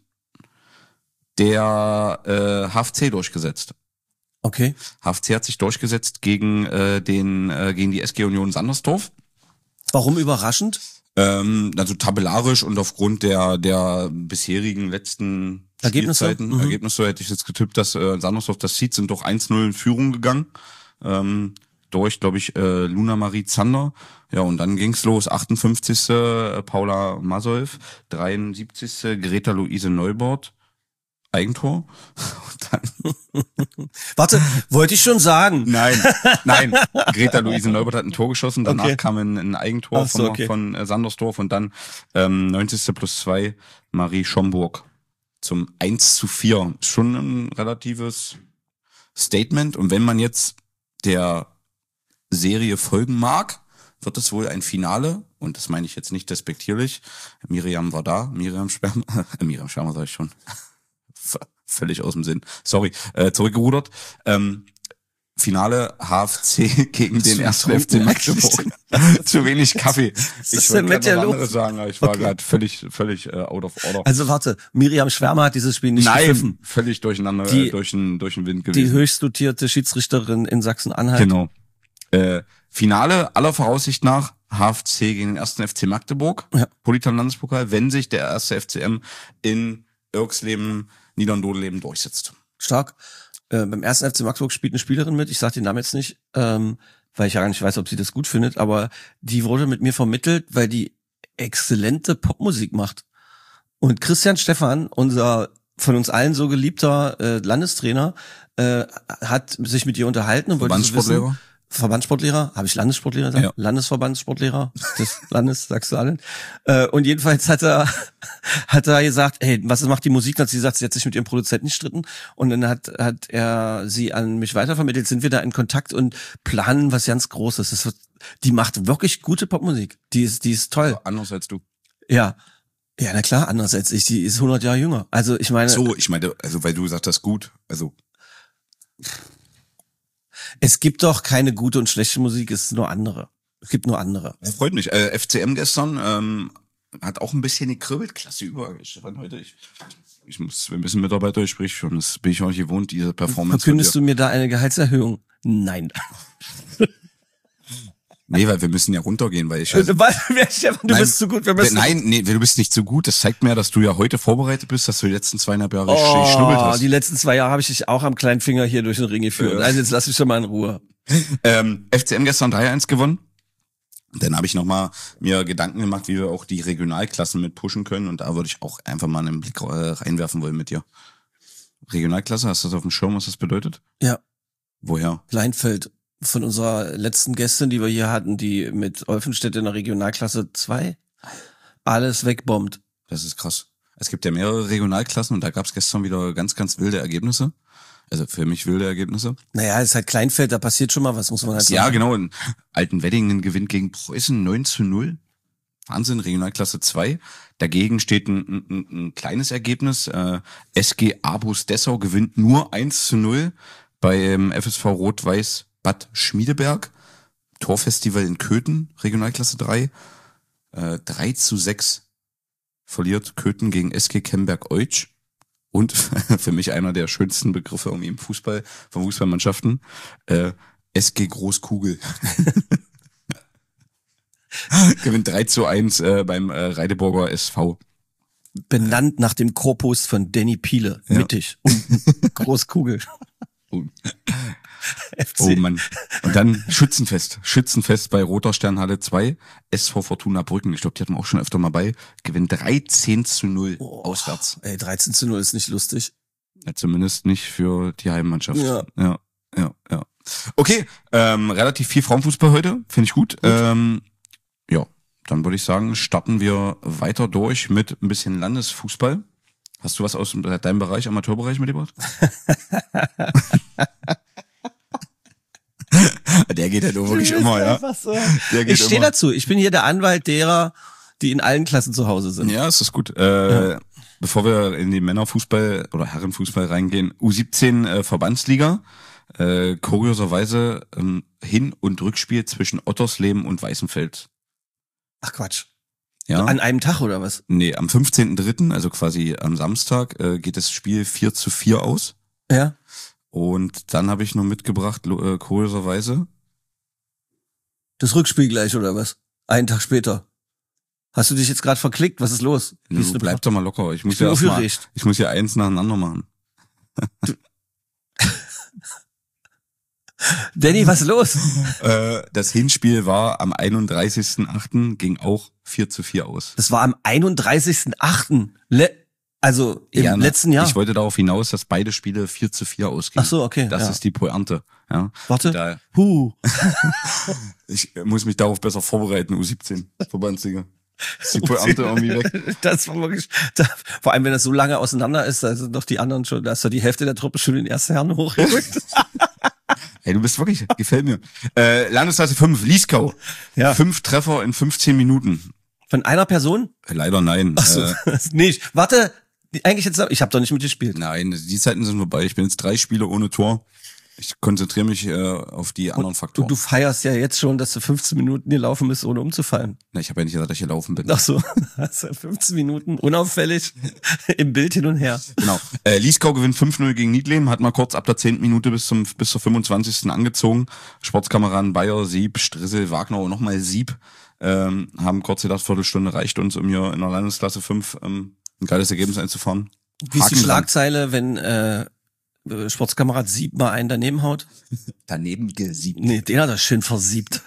der äh, H F C durchgesetzt. Okay. H F C hat sich durchgesetzt gegen äh, den äh, gegen die S G Union Sandersdorf. Warum überraschend? Ähm, also tabellarisch und aufgrund der der bisherigen letzten Ergebnisse? Spielzeiten, Mhm. Ergebnisse hätte ich jetzt getippt, dass äh, Sandersdorf das zieht, sind doch eins null in Führung gegangen. Ähm, durch, glaube ich, äh, Luna Marie Zander. Ja, und dann ging's los. achtundfünfzigste Äh, Paula Masolf, dreiundsiebzigste Greta Luise Neubord. Eigentor. Und dann Warte, wollte ich schon sagen. Nein, nein. Greta Luise Neubert hat ein Tor geschossen, danach Okay. kam ein, ein Eigentor Ach so, von, okay. von äh, Sandersdorf und dann ähm, neunzigste plus zwei Marie Schomburg zum eins zu vier. Schon ein relatives Statement. Und wenn man jetzt der Serie folgen mag, wird es wohl ein Finale, und das meine ich jetzt nicht despektierlich. Miriam war da, Miriam Sperma, äh, Miriam Sperma sag ich schon. V- völlig aus dem Sinn. Sorry, äh, zurückgerudert. Ähm, Finale H F C gegen den ersten F C Magdeburg. Zu wenig Kaffee. ist Ich denn wollte mit dir gerade was los? anderes sagen, aber ich war Okay. gerade völlig, völlig äh, out of order. Also warte, Miriam Schwärmer hat dieses Spiel nicht Nein, gepfiffen. völlig durcheinander, Die- äh, durch den, durch den Wind Die gewesen. höchst dotierte Schiedsrichterin in Sachsen-Anhalt. Genau. Äh, Finale aller Voraussicht nach H F C gegen den ersten F C Magdeburg. Ja. Politan-Landespokal, wenn sich der erste F C M in Irksleben, Niederndodeleben durchsetzt. Stark. Äh, beim ersten F C Magdeburg spielt eine Spielerin mit, ich sag den Namen jetzt nicht, ähm, weil ich ja gar nicht weiß, ob sie das gut findet, aber die wurde mit mir vermittelt, weil die exzellente Popmusik macht. Und Christian Stephan, unser von uns allen so geliebter äh, Landestrainer, äh, hat sich mit ihr unterhalten und wollte so Verbandssportlehrer? wissen, Verbandssportlehrer, habe ich Landessportlehrer gesagt? Ja. Landesverbandssportlehrer des Landes Sachsen-Anhalt. Äh, und jedenfalls hat er hat er gesagt, hey, was macht die Musik? Dann hat sie gesagt, sie hat sich mit ihrem Produzenten gestritten und dann hat hat er sie an mich weitervermittelt. Sind wir da in Kontakt und planen was ganz Großes. Das wird, die macht wirklich gute Popmusik. Die ist die ist toll. Anders als du. Ja. Ja, na klar, anders als ich. Die ist hundert Jahre jünger. Also ich meine, So, ich meine, also weil du sagst das gut, also es gibt doch keine gute und schlechte Musik, es ist nur andere. Es gibt nur andere. ja, freut mich. Äh, F C M gestern ähm, hat auch ein bisschen gekribbelt. Klasse über. Stefan, heute, ich, ich muss ein bisschen Mitarbeiter, ich sprich schon. Das bin ich auch nicht gewohnt, diese Performance. Verkündest du mir da eine Gehaltserhöhung? Nein. Nee, weil wir müssen ja runtergehen, weil ich ja, Weil, Stefan, du Nein, bist zu gut. Wir müssen nein, nee, du bist nicht so gut. Das zeigt mir, dass du ja heute vorbereitet bist, dass du die letzten zweieinhalb Jahre oh, schnubbelt Oh, hast. die letzten zwei Jahre habe ich dich auch am kleinen Finger hier durch den Ring geführt. Ja. Also jetzt lass mich schon mal in Ruhe. Ähm, F C M gestern drei eins gewonnen. Dann habe ich nochmal mir Gedanken gemacht, wie wir auch die Regionalklassen mit pushen können. Und da würde ich auch einfach mal einen Blick äh, reinwerfen wollen mit dir. Regionalklasse, hast du das auf dem Schirm, was das bedeutet? Ja, Woher? Leinfeld. Von unserer letzten Gästin, die wir hier hatten, die mit Olfenstedt in der Regionalklasse zwei alles wegbombt. Das ist krass. Es gibt ja mehrere Regionalklassen und da gab es gestern wieder ganz, ganz wilde Ergebnisse. Also für mich wilde Ergebnisse. Naja, es ist halt Kleinfeld, da passiert schon mal was, muss man halt Ja, sagen. genau. In Altenweddingen gewinnt gegen Preußen neun zu null. Wahnsinn, Regionalklasse zwei. Dagegen steht ein, ein, ein kleines Ergebnis. Äh, S G Abus Dessau gewinnt nur eins zu null beim F S V Rot-Weiß Bad Schmiedeberg. Torfestival in Köthen, Regionalklasse drei. Äh, drei zu sechs verliert Köthen gegen S G Kemberg-Eutsch. Und für mich einer der schönsten Begriffe irgendwie im Fußball, von Fußballmannschaften, äh, S G Großkugel. Gewinnt drei zu eins äh, beim äh, Reideburger S V. Benannt nach dem Korpus von Danny Piele. Ja. Mittig. Unten. Großkugel. Oh. F C. Oh Mann. Und dann Schützenfest. Schützenfest bei Roter Sternhalle zwei. S V Fortuna Brücken. Ich glaube, die hatten wir auch schon öfter mal bei. Gewinnt dreizehn zu null Oh, auswärts. Ey, dreizehn zu null ist nicht lustig. Ja, zumindest nicht für die Heimmannschaft. Ja. ja. Ja, ja. Okay, ähm, relativ viel Frauenfußball heute, finde ich gut. gut. Ähm, ja, dann würde ich sagen, starten wir weiter durch mit ein bisschen Landesfußball. Hast du was aus deinem Bereich, Amateurbereich mitgebracht? Der geht ja nur wirklich immer, ja. So. Der geht ich stehe dazu. Ich bin hier der Anwalt derer, die in allen Klassen zu Hause sind. Ja, ist das gut. Äh, ja. Bevor wir in die Männerfußball oder Herrenfußball reingehen, U siebzehn äh, Verbandsliga. Äh, kurioserweise ähm, Hin- und Rückspiel zwischen Ottersleben und Weißenfels. Ach Quatsch. Ja. An einem Tag oder was? Nee, am fünfzehnten dritten, also quasi am Samstag, äh, geht das Spiel vier zu vier aus. Ja. Und dann habe ich noch mitgebracht, äh, kurioserweise. Das Rückspiel gleich oder was? Einen Tag später. Hast du dich jetzt gerade verklickt? Was ist los? Du, du bleib doch mal locker. Ich muss ich ja erst mal, ich muss ja eins nacheinander machen. Danny, was ist los? äh, das Hinspiel war am einunddreißigsten achten ging auch vier zu vier aus. Das war am einunddreißigsten achten Le- Also im ja, letzten Jahr. Ich wollte darauf hinaus, dass beide Spiele vier zu vier ausgingen. Ach so, okay. Das ja. ist die Pointe. Ja. Warte. Da, huh. Ich muss mich darauf besser vorbereiten, U siebzehn Verbandsliga. Ist die Pointe irgendwie weg. Das war wirklich, da, vor allem wenn das so lange auseinander ist, da sind doch die anderen schon, da ist doch die Hälfte der Truppe schon in den ersten Herren hochgerückt. Hey, du bist wirklich, gefällt mir. Äh, Landesklasse fünf, Lieskau. Ja. Fünf Treffer in fünfzehn Minuten. Von einer Person? Leider nein. Ach so, äh, nicht. Warte, eigentlich jetzt, ich habe doch nicht mitgespielt. Nein, die Zeiten sind vorbei. Ich bin jetzt drei Spiele ohne Tor. Ich konzentriere mich äh, auf die anderen und, Faktoren. Und du feierst ja jetzt schon, dass du fünfzehn Minuten gelaufen bist, ohne umzufallen. Na, ich habe ja nicht gesagt, dass ich gelaufen bin. Ach so, also fünfzehn Minuten unauffällig im Bild hin und her. Genau. Äh, Lieskau gewinnt fünf null gegen Niedleben, hat mal kurz ab der zehnten Minute bis zum bis zur fünfundzwanzigsten angezogen. Sportskameraden Bayer, Sieb, Strissel, Wagner und nochmal Sieb ähm, haben kurz gedacht, Viertelstunde reicht uns, um hier in der Landesklasse fünf ähm, ein geiles Ergebnis einzufahren. Wie ist die Schlagzeile, wenn äh, Sportskamerad Sieb mal einen daneben haut? Daneben gesiebt. Nee, den hat er schön versiebt.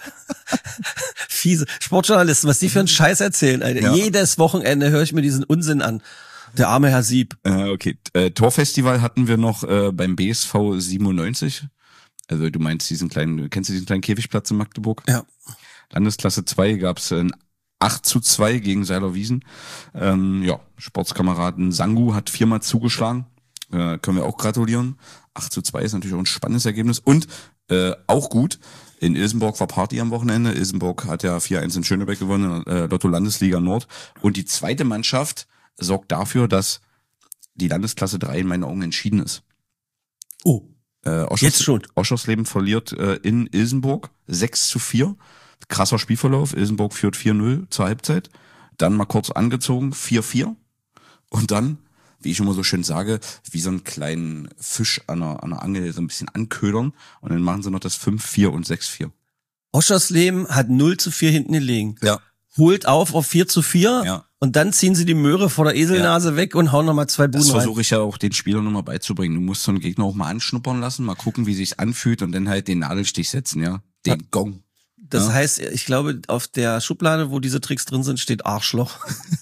Fiese Sportjournalisten, was die für einen Scheiß erzählen, Alter. Ja. Jedes Wochenende höre ich mir diesen Unsinn an. Der arme Herr Sieb. Äh, okay, äh, Torfestival hatten wir noch äh, beim B S V siebenundneunzig. Also du meinst diesen kleinen, kennst du diesen kleinen Käfigplatz in Magdeburg? Ja. Landesklasse zwei gab's ein acht zu zwei gegen Seilerwiesen. Ähm, ja, Sportskameraden Sangu hat viermal zugeschlagen. Äh, können wir auch gratulieren. acht zu zwei ist natürlich auch ein spannendes Ergebnis. Und äh, auch gut, in Ilsenburg war Party am Wochenende. Ilsenburg hat ja vier eins in Schönebeck gewonnen, äh, Lotto Landesliga Nord. Und die zweite Mannschaft sorgt dafür, dass die Landesklasse drei in meinen Augen entschieden ist. Oh, äh, Oschers, jetzt schon. Oschersleben verliert äh, in Ilsenburg sechs zu vier. Krasser Spielverlauf. Ilsenburg führt vier null zur Halbzeit. Dann mal kurz angezogen, vier vier. Und dann, wie ich immer so schön sage, wie so einen kleinen Fisch an einer, an einer Angel so ein bisschen anködern. Und dann machen sie noch das fünf vier und sechs vier. Oschersleben hat null zu vier hinten gelegen. Ja. Holt auf auf vier zu vier. Ja. Und dann ziehen sie die Möhre vor der Eselnase ja. weg und hauen nochmal zwei Buden rein. Das rein. versuche ich ja auch den Spielern nochmal beizubringen. Du musst so einen Gegner auch mal anschnuppern lassen, mal gucken, wie sich's anfühlt und dann halt den Nadelstich setzen, ja. Den ja. Gong. Das ja. heißt, ich glaube, auf der Schublade, wo diese Tricks drin sind, steht Arschloch.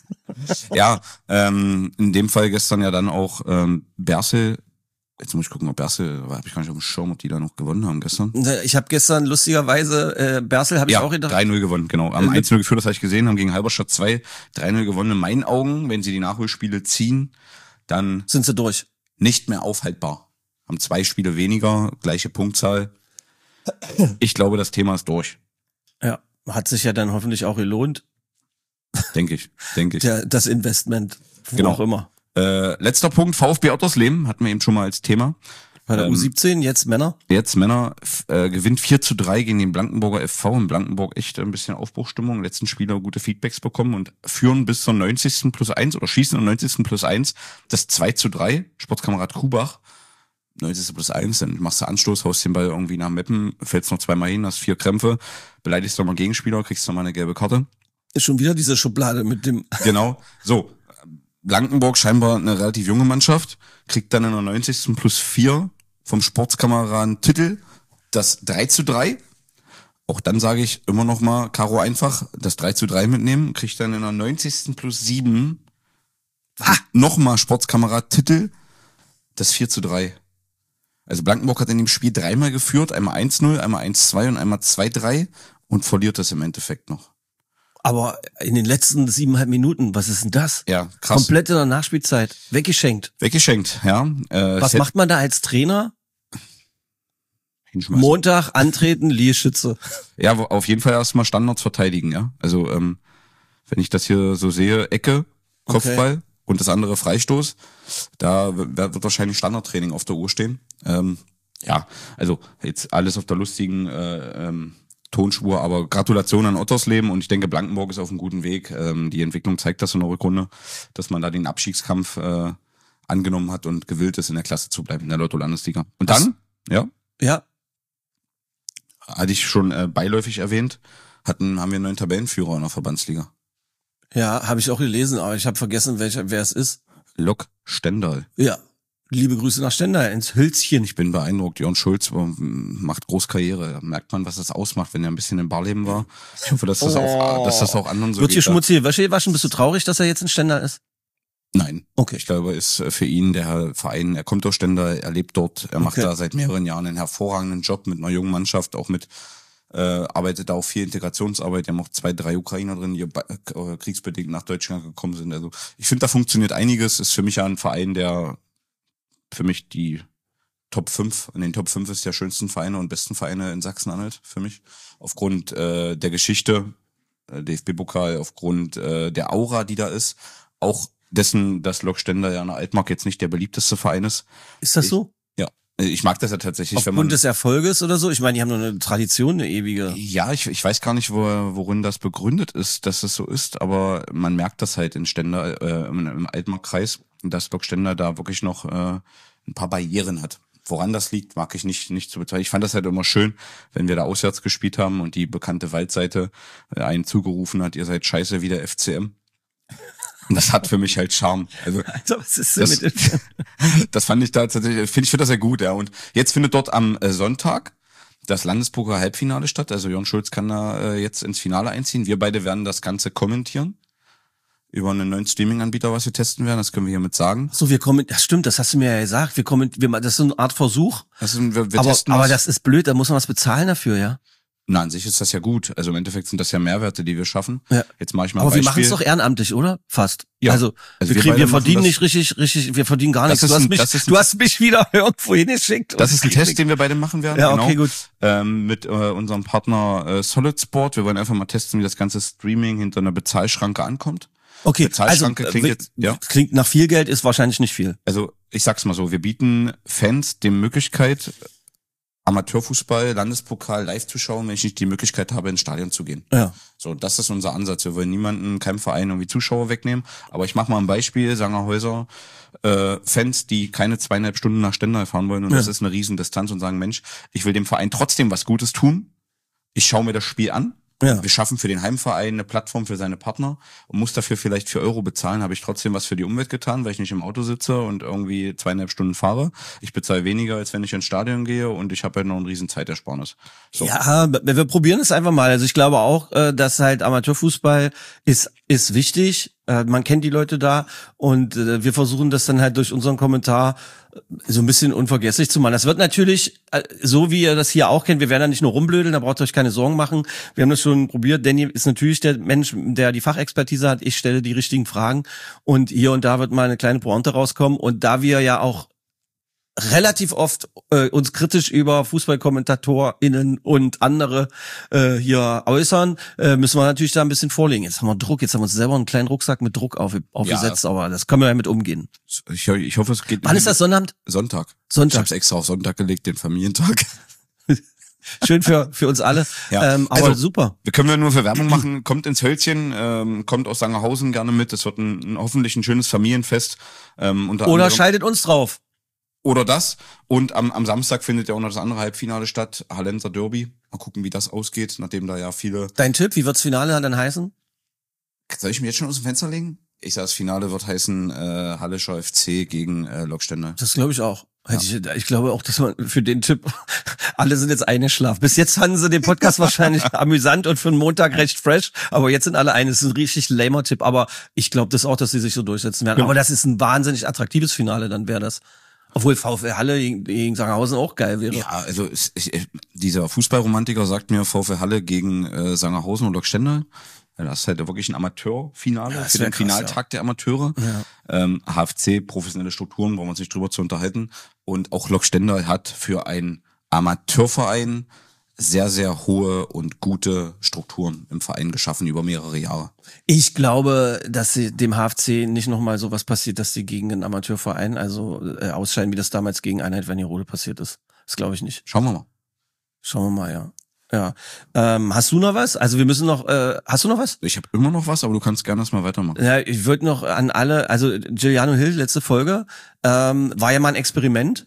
Ja, ähm, in dem Fall gestern ja dann auch ähm, Bersel. Jetzt muss ich gucken, ob Bersel, habe ich gar nicht auf dem Schirm, ob die da noch gewonnen haben gestern. Ich habe gestern lustigerweise, äh, Bersel habe ich ja, auch gedacht. drei null gewonnen, genau. Am äh, eins null geführt, das habe ich gesehen, haben gegen Halberstadt zwei drei null gewonnen. In meinen Augen, wenn sie die Nachholspiele ziehen, dann sind sie durch. Nicht mehr aufhaltbar. Haben zwei Spiele weniger, gleiche Punktzahl. Ich glaube, das Thema ist durch. Ja, hat sich ja dann hoffentlich auch gelohnt. Denke ich, denke ich. Der, das Investment, wo genau. auch immer. Äh, letzter Punkt, VfB Ottersleben, hatten wir eben schon mal als Thema. Bei der ähm, U siebzehn, jetzt Männer? Jetzt Männer, äh, gewinnt vier zu drei gegen den Blankenburger F V. In Blankenburg echt ein bisschen Aufbruchstimmung. Letzten Spieler gute Feedbacks bekommen und führen bis zur neunzigsten plus eins oder schießen am neunzigsten plus eins das zwei zu drei. Sportskamerad Krubach. neunzigsten plus eins, dann machst du Anstoß, haust den Ball irgendwie nach Meppen, fällst noch zweimal hin, hast vier Krämpfe, beleidigst nochmal Gegenspieler, kriegst nochmal eine gelbe Karte. Ist schon wieder diese Schublade mit dem... Genau, so. Blankenburg scheinbar eine relativ junge Mannschaft, kriegt dann in der neunzigsten plus vier vom Sportskameraden Titel das drei zu drei. Auch dann sage ich immer noch mal, Karo einfach, das drei zu drei mitnehmen, kriegt dann in der neunzigsten plus sieben nochmal Sportskamerad Titel das vier zu drei. Also Blankenburg hat in dem Spiel dreimal geführt, einmal eins null, einmal eins zwei und einmal zwei drei und verliert das im Endeffekt noch. Aber in den letzten siebeneinhalb Minuten, was ist denn das? Ja, krass. Komplett in der Nachspielzeit. Weggeschenkt. Weggeschenkt, ja. Äh, was macht man da als Trainer? Hinschmeißen. Montag antreten, Liegestütze. Ja, auf jeden Fall erstmal Standards verteidigen, ja. Also ähm, wenn ich das hier so sehe, Ecke, Kopfball okay. und das andere Freistoß, da wird wahrscheinlich Standardtraining auf der Uhr stehen. Ähm, ja, also jetzt alles auf der lustigen äh, ähm, Tonspur, aber Gratulation an Ottersleben und ich denke, Blankenburg ist auf einem guten Weg. Ähm, die Entwicklung zeigt das in der Rückrunde, dass man da den Abstiegskampf äh, angenommen hat und gewillt ist, in der Klasse zu bleiben, in der Lotto-Landesliga. Und dann, ja, ja, hatte ich schon äh, beiläufig erwähnt, hatten haben wir einen neuen Tabellenführer in der Verbandsliga. Ja, habe ich auch gelesen, aber ich habe vergessen, welcher wer es ist. Lok Stendal. Ja. Liebe Grüße nach Stendal, ins Hülzchen. Ich bin beeindruckt. Jörn Schulz macht groß Karriere. Da merkt man, was das ausmacht, wenn er ein bisschen im Barleben war. Ich hoffe, dass das, oh. auch, dass das auch anderen so Wird geht. hier schmutzig Wäsche waschen? Bist du traurig, dass er jetzt in Stendal ist? Nein. Okay. Ich glaube, ist für ihn der Verein, er kommt aus Stendal, er lebt dort, er macht okay. da seit mehreren Jahren einen hervorragenden Job mit einer jungen Mannschaft, auch mit äh, arbeitet da auch viel Integrationsarbeit. Wir haben auch zwei, drei Ukrainer drin, die äh, kriegsbedingt nach Deutschland gekommen sind. Also ich finde, da funktioniert einiges. Ist für mich ja ein Verein, der für mich die Top fünf, in den Top fünf ist der schönsten Vereine und besten Vereine in Sachsen-Anhalt für mich. Aufgrund äh, der Geschichte, äh, D F B-Pokal, aufgrund äh, der Aura, die da ist, auch dessen, dass Lok Stendal ja in der Altmark jetzt nicht der beliebteste Verein ist. Ist das ich, so? Ja, ich mag das ja tatsächlich. Aufgrund wenn man des Erfolges oder so? Ich meine, die haben nur eine Tradition, eine ewige. Ja, ich, ich weiß gar nicht, wo, worin das begründet ist, dass es so ist, aber man merkt das halt in Stendal, äh, im, im Altmark-Kreis, dass Lok Stendal da wirklich noch äh, ein paar Barrieren hat. Woran das liegt, mag ich nicht nicht zu bezweifeln. Ich fand das halt immer schön, wenn wir da auswärts gespielt haben und die bekannte Waldseite äh, einen zugerufen hat, ihr seid scheiße wie der F C M. Und das hat für mich halt Charme. Also, also was ist denn das, mit das fand ich da tatsächlich, finde ich finde das sehr gut, ja. Und jetzt findet dort am äh, Sonntag das Landespokal-Halbfinale statt. Also Jörn Schulz kann da äh, jetzt ins Finale einziehen. Wir beide werden das Ganze kommentieren über einen neuen Streaming-Anbieter, was wir testen werden. Das können wir hiermit sagen. So, wir kommen, das stimmt, das hast du mir ja gesagt. Wir kommen, wir, das ist so eine Art Versuch. Das ist, wir, wir aber testen aber was. das ist blöd, da muss man was bezahlen dafür, ja? Na, an sich ist das ja gut. Also im Endeffekt sind das ja Mehrwerte, die wir schaffen. Ja. Jetzt mache ich mal aber ein Beispiel. wir machen es doch ehrenamtlich, oder? Fast. Ja. Also, also wir, wir, kriegen, wir verdienen das, nicht richtig, richtig, wir verdienen gar nichts. Du, hast ein, mich, du hast mich wieder irgendwo hingeschickt. Das ist ein Test, den wir beide machen werden. Ja, genau. okay, gut. Ähm, mit äh, unserem Partner äh, Solid Sport. Wir wollen einfach mal testen, wie das ganze Streaming hinter einer Bezahlschranke ankommt. Okay, Bezahlschranke also, klingt äh, jetzt, ja. Klingt nach viel Geld, ist wahrscheinlich nicht viel. Also ich sag's mal so, wir bieten Fans die Möglichkeit, Amateurfußball, Landespokal live zu schauen, wenn ich nicht die Möglichkeit habe, ins Stadion zu gehen. Ja. So, das ist unser Ansatz. Wir wollen niemanden, keinem Verein irgendwie Zuschauer wegnehmen. Aber ich mache mal ein Beispiel, Sangerhäuser, äh, Fans, die keine zweieinhalb Stunden nach Stendal fahren wollen und ja. das ist eine Riesendistanz und sagen, Mensch, ich will dem Verein trotzdem was Gutes tun. Ich schaue mir das Spiel an. Ja. Wir schaffen für den Heimverein eine Plattform für seine Partner und muss dafür vielleicht vier Euro bezahlen. Habe ich trotzdem was für die Umwelt getan, weil ich nicht im Auto sitze und irgendwie zweieinhalb Stunden fahre. Ich bezahle weniger, als wenn ich ins Stadion gehe und ich habe halt noch einen riesen Zeitersparnis. So. Ja, wir probieren es einfach mal. Also ich glaube auch, dass halt Amateurfußball ist ist wichtig. Man kennt die Leute da und wir versuchen das dann halt durch unseren Kommentar so ein bisschen unvergesslich zu machen. Das wird natürlich, so wie ihr das hier auch kennt, wir werden da nicht nur rumblödeln, da braucht ihr euch keine Sorgen machen. Wir haben das schon probiert. Danny ist natürlich der Mensch, der die Fachexpertise hat. Ich stelle die richtigen Fragen und hier und da wird mal eine kleine Pointe rauskommen. Und da wir ja auch relativ oft äh, uns kritisch über FußballkommentatorInnen und andere äh, hier äußern, äh, müssen wir natürlich da ein bisschen vorlegen. Jetzt haben wir Druck, jetzt haben wir uns selber einen kleinen Rucksack mit Druck auf, aufgesetzt, ja. aber das können wir ja mit umgehen. Ich, ich hoffe, es geht. Wann ist das, Sonnabend? Sonntag. Sonntag. Ich habe es extra auf Sonntag gelegt, den Familientag. Schön für für uns alle, ja. ähm, aber also, super. Wir können ja nur für Werbung machen. Kommt ins Hölzchen, ähm, kommt aus Sangerhausen gerne mit. Es wird ein, ein hoffentlich ein schönes Familienfest. Ähm, unter Oder anderem. schaltet uns drauf. Oder das. Und am, am Samstag findet ja auch noch das andere Halbfinale statt, Hallenser Derby. Mal gucken, wie das ausgeht, nachdem da ja viele... Dein Tipp, wie wird's Finale dann heißen? Soll ich mir jetzt schon aus dem Fenster legen? Ich sag, das Finale wird heißen äh, Hallischer F C gegen äh, Lok Stendal. Das glaube ich auch. Ja. Ich, ich glaube auch, dass man für den Tipp, alle sind jetzt eingeschlafen. Bis jetzt fanden sie den Podcast wahrscheinlich amüsant und für einen Montag recht fresh, aber jetzt sind alle ein. Das ist ein richtig lamer Tipp, aber ich glaube das auch, dass sie sich so durchsetzen werden. Ja. Aber das ist ein wahnsinnig attraktives Finale, dann wäre das. Obwohl VfL Halle gegen, gegen Sangerhausen auch geil wäre. Ja, also es, ich, dieser Fußballromantiker sagt mir VfL Halle gegen äh, Sangerhausen und Lokstendal. Ja, das ist halt wirklich ein Amateurfinale Ja, für den krass, Finaltag ja. der Amateure. Ja. Ähm, H F C, professionelle Strukturen, brauchen wir uns nicht drüber zu unterhalten. Und auch Lokstendal hat für einen Amateurverein sehr, sehr hohe und gute Strukturen im Verein geschaffen über mehrere Jahre. Ich glaube, dass sie dem H F C nicht nochmal sowas passiert, dass sie gegen einen Amateurverein also äh, ausscheiden, wie das damals gegen Einheit Wernigerode passiert ist. Das glaube ich nicht. Schauen wir mal. Schauen wir mal, ja. Ja. Ähm, hast du noch was? Also wir müssen noch, äh, hast du noch was? Ich habe immer noch was, aber du kannst gerne erstmal weitermachen. Ja, ich würde noch an alle, also Giuliano Hill, letzte Folge, ähm, war ja mal ein Experiment.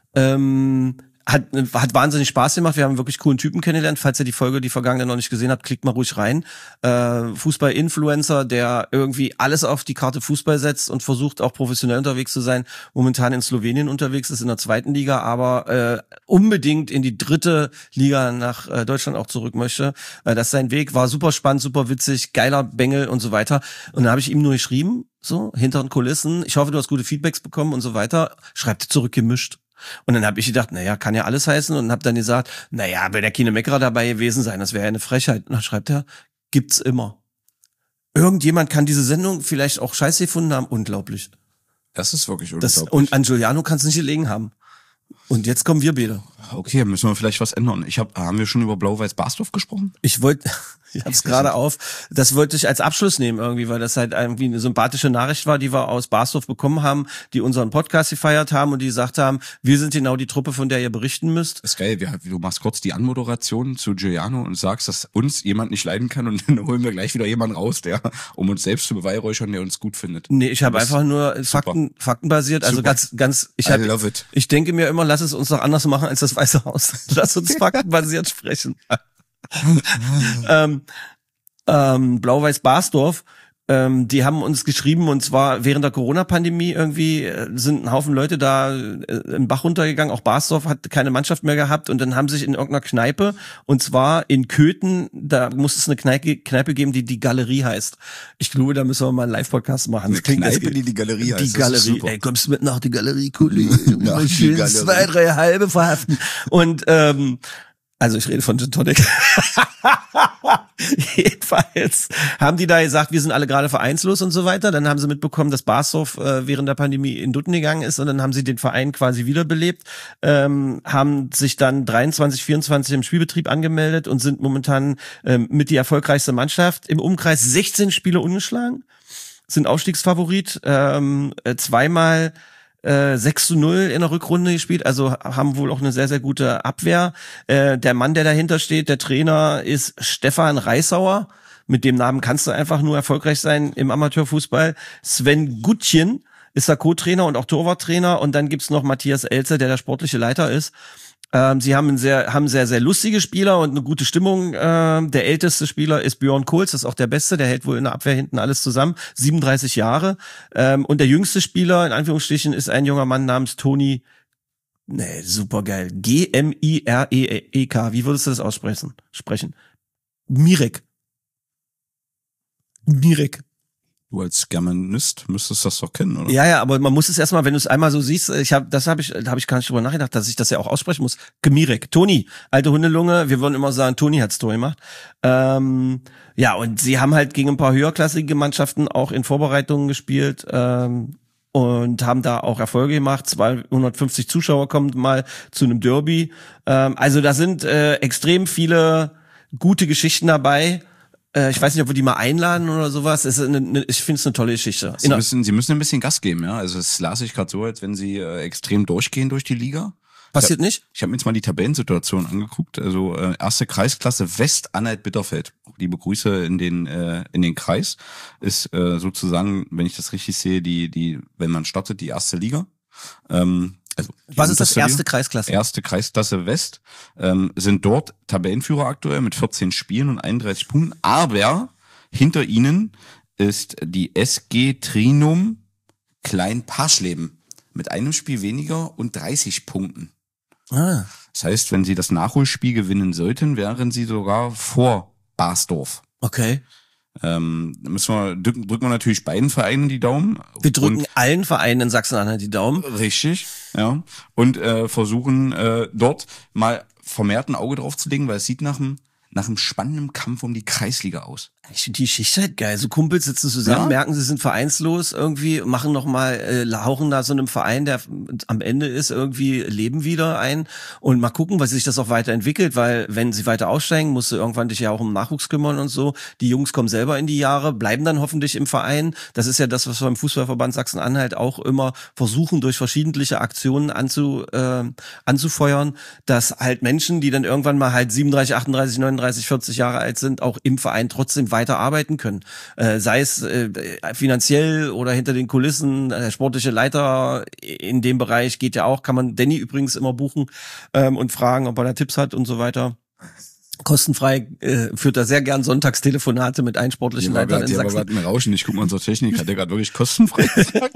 Ähm, Hat, hat wahnsinnig Spaß gemacht. Wir haben wirklich coolen Typen kennengelernt. Falls ihr die Folge, die vergangene noch nicht gesehen habt, klickt mal ruhig rein. Äh, Fußball-Influencer, der irgendwie alles auf die Karte Fußball setzt und versucht auch professionell unterwegs zu sein. Momentan in Slowenien unterwegs ist, in der zweiten Liga, aber äh, unbedingt in die dritte Liga nach äh, Deutschland auch zurück möchte. Äh, das ist sein Weg. War super spannend, super witzig, geiler Bengel und so weiter. Und dann habe ich ihm nur geschrieben, so, hinter den Kulissen. Ich hoffe, du hast gute Feedbacks bekommen und so weiter. Schreibt zurück gemischt. Und dann habe ich gedacht, naja, kann ja alles heißen, und habe dann gesagt, naja, will der keine Meckerer dabei gewesen sein, das wäre ja eine Frechheit. Und dann schreibt er, gibt's immer. Irgendjemand kann diese Sendung vielleicht auch scheiße gefunden haben, unglaublich. Das ist wirklich unglaublich. Das, und an Giuliano kann es nicht gelegen haben. Und jetzt kommen wir beide. Okay, müssen wir vielleicht was ändern. Ich hab, haben wir schon über Blau-Weiß-Barsdorf gesprochen? Ich wollte, ich hab's gerade auf, das wollte ich als Abschluss nehmen irgendwie, weil das halt irgendwie eine sympathische Nachricht war, die wir aus Barsdorf bekommen haben, die unseren Podcast gefeiert haben und die gesagt haben, wir sind genau die Truppe, von der ihr berichten müsst. Das ist geil, wir, du machst kurz die Anmoderation zu Giuliano und sagst, dass uns jemand nicht leiden kann, und dann holen wir gleich wieder jemanden raus, der, um uns selbst zu beweihräuchern, der uns gut findet. Nee, ich habe einfach nur Fakten, faktenbasiert, also Super. ganz, ganz, ich I hab, love it. ich denke mir immer, lass es uns doch anders machen als das Weiße Haus. Lass uns faktenbasiert sprechen. ähm, ähm, Blau-Weiß-Barsdorf, ähm, die haben uns geschrieben, und zwar während der Corona-Pandemie irgendwie äh, sind ein Haufen Leute da äh, im Bach runtergegangen. Auch Barsdorf hat keine Mannschaft mehr gehabt, und dann haben sich in irgendeiner Kneipe, und zwar in Köthen, da muss es eine Kneipe, Kneipe geben, die die Galerie heißt. Ich glaube, da müssen wir mal einen Live-Podcast machen. Eine Kneipe, die die Galerie heißt. Die Galerie. Ey, kommst du mit nach die Galerie, Kollege? Nach die Schön Galerie. zwei, drei halbe verhaften. Und ähm, also ich rede von Gin Tonic. Jedenfalls haben die da gesagt, wir sind alle gerade vereinslos und so weiter. Dann haben sie mitbekommen, dass Barsdorf äh, während der Pandemie in Dutten gegangen ist, und dann haben sie den Verein quasi wiederbelebt, ähm, haben sich dann dreiundzwanzig, vierundzwanzig im Spielbetrieb angemeldet und sind momentan ähm, mit die erfolgreichste Mannschaft. Im Umkreis sechzehn Spiele ungeschlagen, sind Aufstiegsfavorit, ähm, äh, zweimal Äh, sechs zu null in der Rückrunde gespielt, also haben wohl auch eine sehr, sehr gute Abwehr. Äh, der Mann, der dahinter steht, der Trainer, ist Stefan Reissauer. Mit dem Namen kannst du einfach nur erfolgreich sein im Amateurfußball. Sven Gutchen ist der Co-Trainer und auch Torwarttrainer, und dann gibt's noch Matthias Elze, der der sportliche Leiter ist. Ähm, sie haben einen sehr, haben sehr, sehr lustige Spieler und eine gute Stimmung. Ähm, der älteste Spieler ist Björn Kohls, das ist auch der Beste, der hält wohl in der Abwehr hinten alles zusammen, siebenunddreißig Jahre. Ähm, und der jüngste Spieler, in Anführungsstrichen, ist ein junger Mann namens Toni, nee, super geil, G M I R E E K, wie würdest du das aussprechen? Sprechen? Mirek. Mirek. Du als Germanist müsstest das doch kennen, oder? Ja, ja, aber man muss es erstmal, wenn du es einmal so siehst, ich habe, das habe ich, da habe ich gar nicht drüber nachgedacht, dass ich das ja auch aussprechen muss. Gemirek, Toni, alte Hundelunge, wir würden immer sagen, Toni hat's Tor gemacht. Ähm, ja, und sie haben halt gegen ein paar höherklassige Mannschaften auch in Vorbereitungen gespielt, ähm, und haben da auch Erfolge gemacht. zweihundertfünfzig Zuschauer kommen mal zu einem Derby. Ähm, also da sind äh, extrem viele gute Geschichten dabei. Ich weiß nicht, ob wir die mal einladen oder sowas. Es ist eine, eine, ich finde es eine tolle Geschichte. Sie müssen, Sie müssen ein bisschen Gas geben, ja. Also es las ich gerade so, als wenn Sie äh, extrem durchgehen durch die Liga. Passiert ich hab, nicht? Ich habe mir jetzt mal die Tabellensituation angeguckt. Also äh, erste Kreisklasse West Anhalt-Bitterfeld. Liebe Grüße in den äh, in den Kreis. Ist äh, sozusagen, wenn ich das richtig sehe, die die, wenn man startet, die erste Liga. Ähm, Also Was ist das erste Kreisklasse? Erste Kreisklasse West, ähm, sind dort Tabellenführer aktuell mit vierzehn Spielen und einunddreißig Punkten, aber hinter ihnen ist die S G Trinum Klein-Paschleben mit einem Spiel weniger und dreißig Punkten. Ah. Das heißt, wenn sie das Nachholspiel gewinnen sollten, wären sie sogar vor Barsdorf. Okay. Ähm, müssen wir, drücken, drücken wir natürlich beiden Vereinen die Daumen. Wir drücken und, allen Vereinen in Sachsen-Anhalt die Daumen. Richtig, ja. Und äh, versuchen äh, dort mal vermehrt ein Auge drauf zu legen, weil es sieht nach einem nach einem spannenden Kampf um die Kreisliga aus. Ich finde die Geschichte halt geil. So Kumpels sitzen zusammen, ja. merken, sie sind vereinslos irgendwie, machen nochmal, äh, hauchen da so einem Verein, der am Ende ist, irgendwie Leben wieder ein und mal gucken, was sich das auch weiterentwickelt, weil wenn sie weiter aussteigen, musst du irgendwann dich ja auch um Nachwuchs kümmern und so. Die Jungs kommen selber in die Jahre, bleiben dann hoffentlich im Verein. Das ist ja das, was wir im Fußballverband Sachsen-Anhalt auch immer versuchen, durch verschiedentliche Aktionen anzu, äh, anzufeuern, dass halt Menschen, die dann irgendwann mal halt siebenunddreißig, achtunddreißig, neununddreißig, vierzig Jahre alt sind, auch im Verein trotzdem weiter arbeiten können. Äh, sei es äh, finanziell oder hinter den Kulissen, der sportliche Leiter in dem Bereich geht ja auch, kann man Danny übrigens immer buchen ähm, und fragen, ob er da Tipps hat und so weiter. Kostenfrei äh, führt er sehr gern Sonntagstelefonate mit allen sportlichen Leitern grad, in Sachsen. Ich war gerade ein Rauschen, ich guck mal unsere Technik, hat der gerade wirklich kostenfrei gesagt?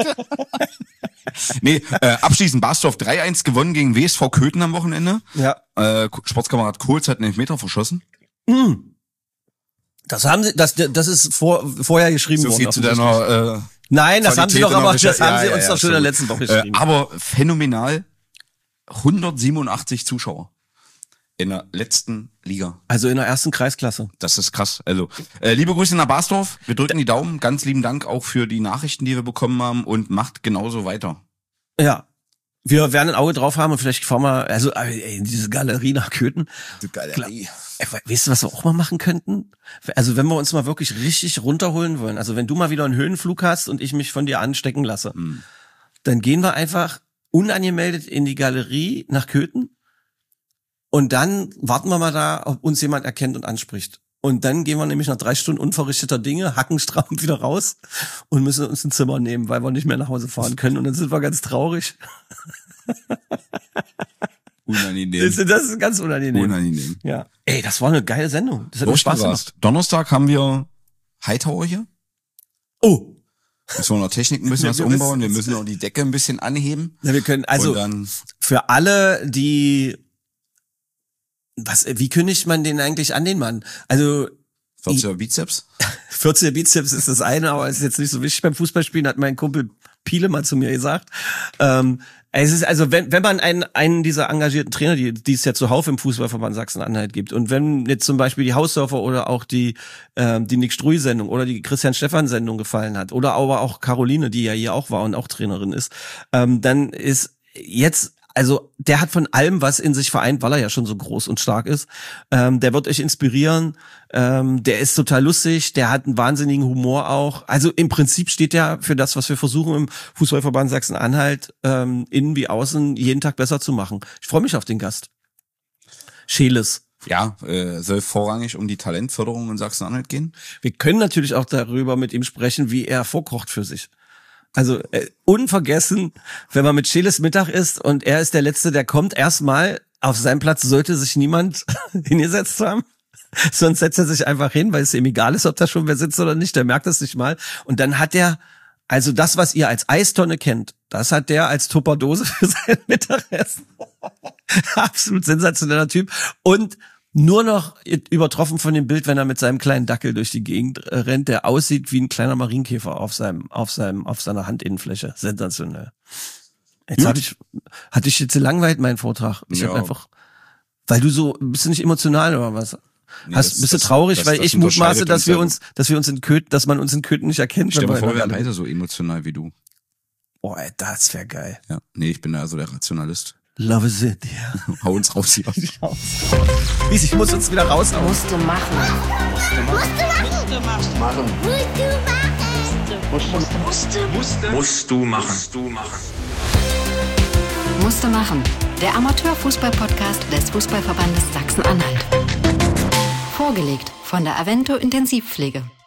Nee, äh, abschließend Bastorf drei eins gewonnen gegen W S V Köthen am Wochenende. Ja. Äh, Sportskamerad Kohls hat einen Elfmeter verschossen. Mhm. Das haben sie, das, das ist vor, vorher geschrieben so worden. Viel zu deiner, äh, Nein, das haben sie doch aber, das haben ja, sie ja, uns ja, doch schon in der gut. letzten Woche geschrieben. Äh, aber phänomenal, hundertsiebenundachtzig Zuschauer in der letzten Liga. Also in der ersten Kreisklasse. Das ist krass. Also, äh, liebe Grüße nach Bastorf, wir drücken die Daumen, ganz lieben Dank auch für die Nachrichten, die wir bekommen haben und macht genauso weiter. Ja. Wir werden ein Auge drauf haben und vielleicht fahren wir, also ey, diese Galerie nach Köthen. Die Galerie. Ey, weißt du, was wir auch mal machen könnten? Also wenn wir uns mal wirklich richtig runterholen wollen, also wenn du mal wieder einen Höhenflug hast und ich mich von dir anstecken lasse, hm. dann gehen wir einfach unangemeldet in die Galerie nach Köthen und dann warten wir mal da, ob uns jemand erkennt und anspricht. Und dann gehen wir nämlich nach drei Stunden unverrichteter Dinge, hackenstramm wieder raus und müssen uns ein Zimmer nehmen, weil wir nicht mehr nach Hause fahren können. Und dann sind wir ganz traurig. Unangenehm. Das, das ist ganz unangenehm. Unangenehm. Ja. Ey, das war eine geile Sendung. Das hat mir Spaß gemacht. Donnerstag haben wir Hightower hier. Oh. Müssen wir noch Technik ein bisschen was umbauen. Wir müssen noch die Decke ein bisschen anheben. Ja, wir können, also, und dann für alle, die, was, wie kündigt man den eigentlich an, den Mann? Also, vierziger Bizeps? vierziger Bizeps ist das eine, aber ist jetzt nicht so wichtig beim Fußballspielen, hat mein Kumpel Piele mal zu mir gesagt. Ähm, es ist also, wenn, wenn man einen, einen dieser engagierten Trainer, die, die es ja zuhauf im Fußballverband Sachsen-Anhalt gibt, und wenn jetzt zum Beispiel die Haussurfer oder auch die, ähm, die Nick Struy-Sendung oder die Christian-Stephan-Sendung gefallen hat, oder aber auch Caroline, die ja hier auch war und auch Trainerin ist, ähm, dann ist jetzt, also der hat von allem was in sich vereint, weil er ja schon so groß und stark ist. Ähm, der wird euch inspirieren. Ähm, der ist total lustig. Der hat einen wahnsinnigen Humor auch. Also im Prinzip steht der für das, was wir versuchen im Fußballverband Sachsen-Anhalt ähm, innen wie außen jeden Tag besser zu machen. Ich freue mich auf den Gast. Scheles. Ja, äh, soll vorrangig um die Talentförderung in Sachsen-Anhalt gehen. Wir können natürlich auch darüber mit ihm sprechen, wie er vorkocht für sich. Also äh, unvergessen, wenn man mit Scheles Mittag isst und er ist der Letzte, der kommt, erstmal auf seinem Platz sollte sich niemand hingesetzt haben. Sonst setzt er sich einfach hin, weil es ihm egal ist, ob da schon wer sitzt oder nicht, der merkt das nicht mal. Und dann hat er, also das, was ihr als Eistonne kennt, das hat der als Tupperdose für sein Mittagessen. Absolut sensationeller Typ. Und nur noch übertroffen von dem Bild, wenn er mit seinem kleinen Dackel durch die Gegend rennt, der aussieht wie ein kleiner Marienkäfer auf seinem, auf seinem, auf seiner Handinnenfläche. Sensationell. Jetzt hab ich, hatte ich jetzt gelangweilt meinen Vortrag. Ich ja. hab einfach, weil du so, bist du nicht emotional oder was? Nee, Hast, das, bist du das, traurig, das, weil das ich mutmaße, dass wir ja uns, dass wir uns in Köthen, dass man uns in Köthen nicht erkennt. Stell dir mal vor, wir wären beide beide so emotional wie du. Boah, ey, das wäre geil. Ja, nee, ich bin da so der Rationalist. Love is it, ja. Hau uns raus hier. Wies, ich muss uns wieder raushauen. Musst du machen. Musst du machen. Machen. Musst du machen. Musst du. Musst du. Musst du machen. Musst du machen. Musste machen. Der Amateurfußball-Podcast des Fußballverbandes Sachsen-Anhalt. Vorgelegt von der Avento Intensivpflege.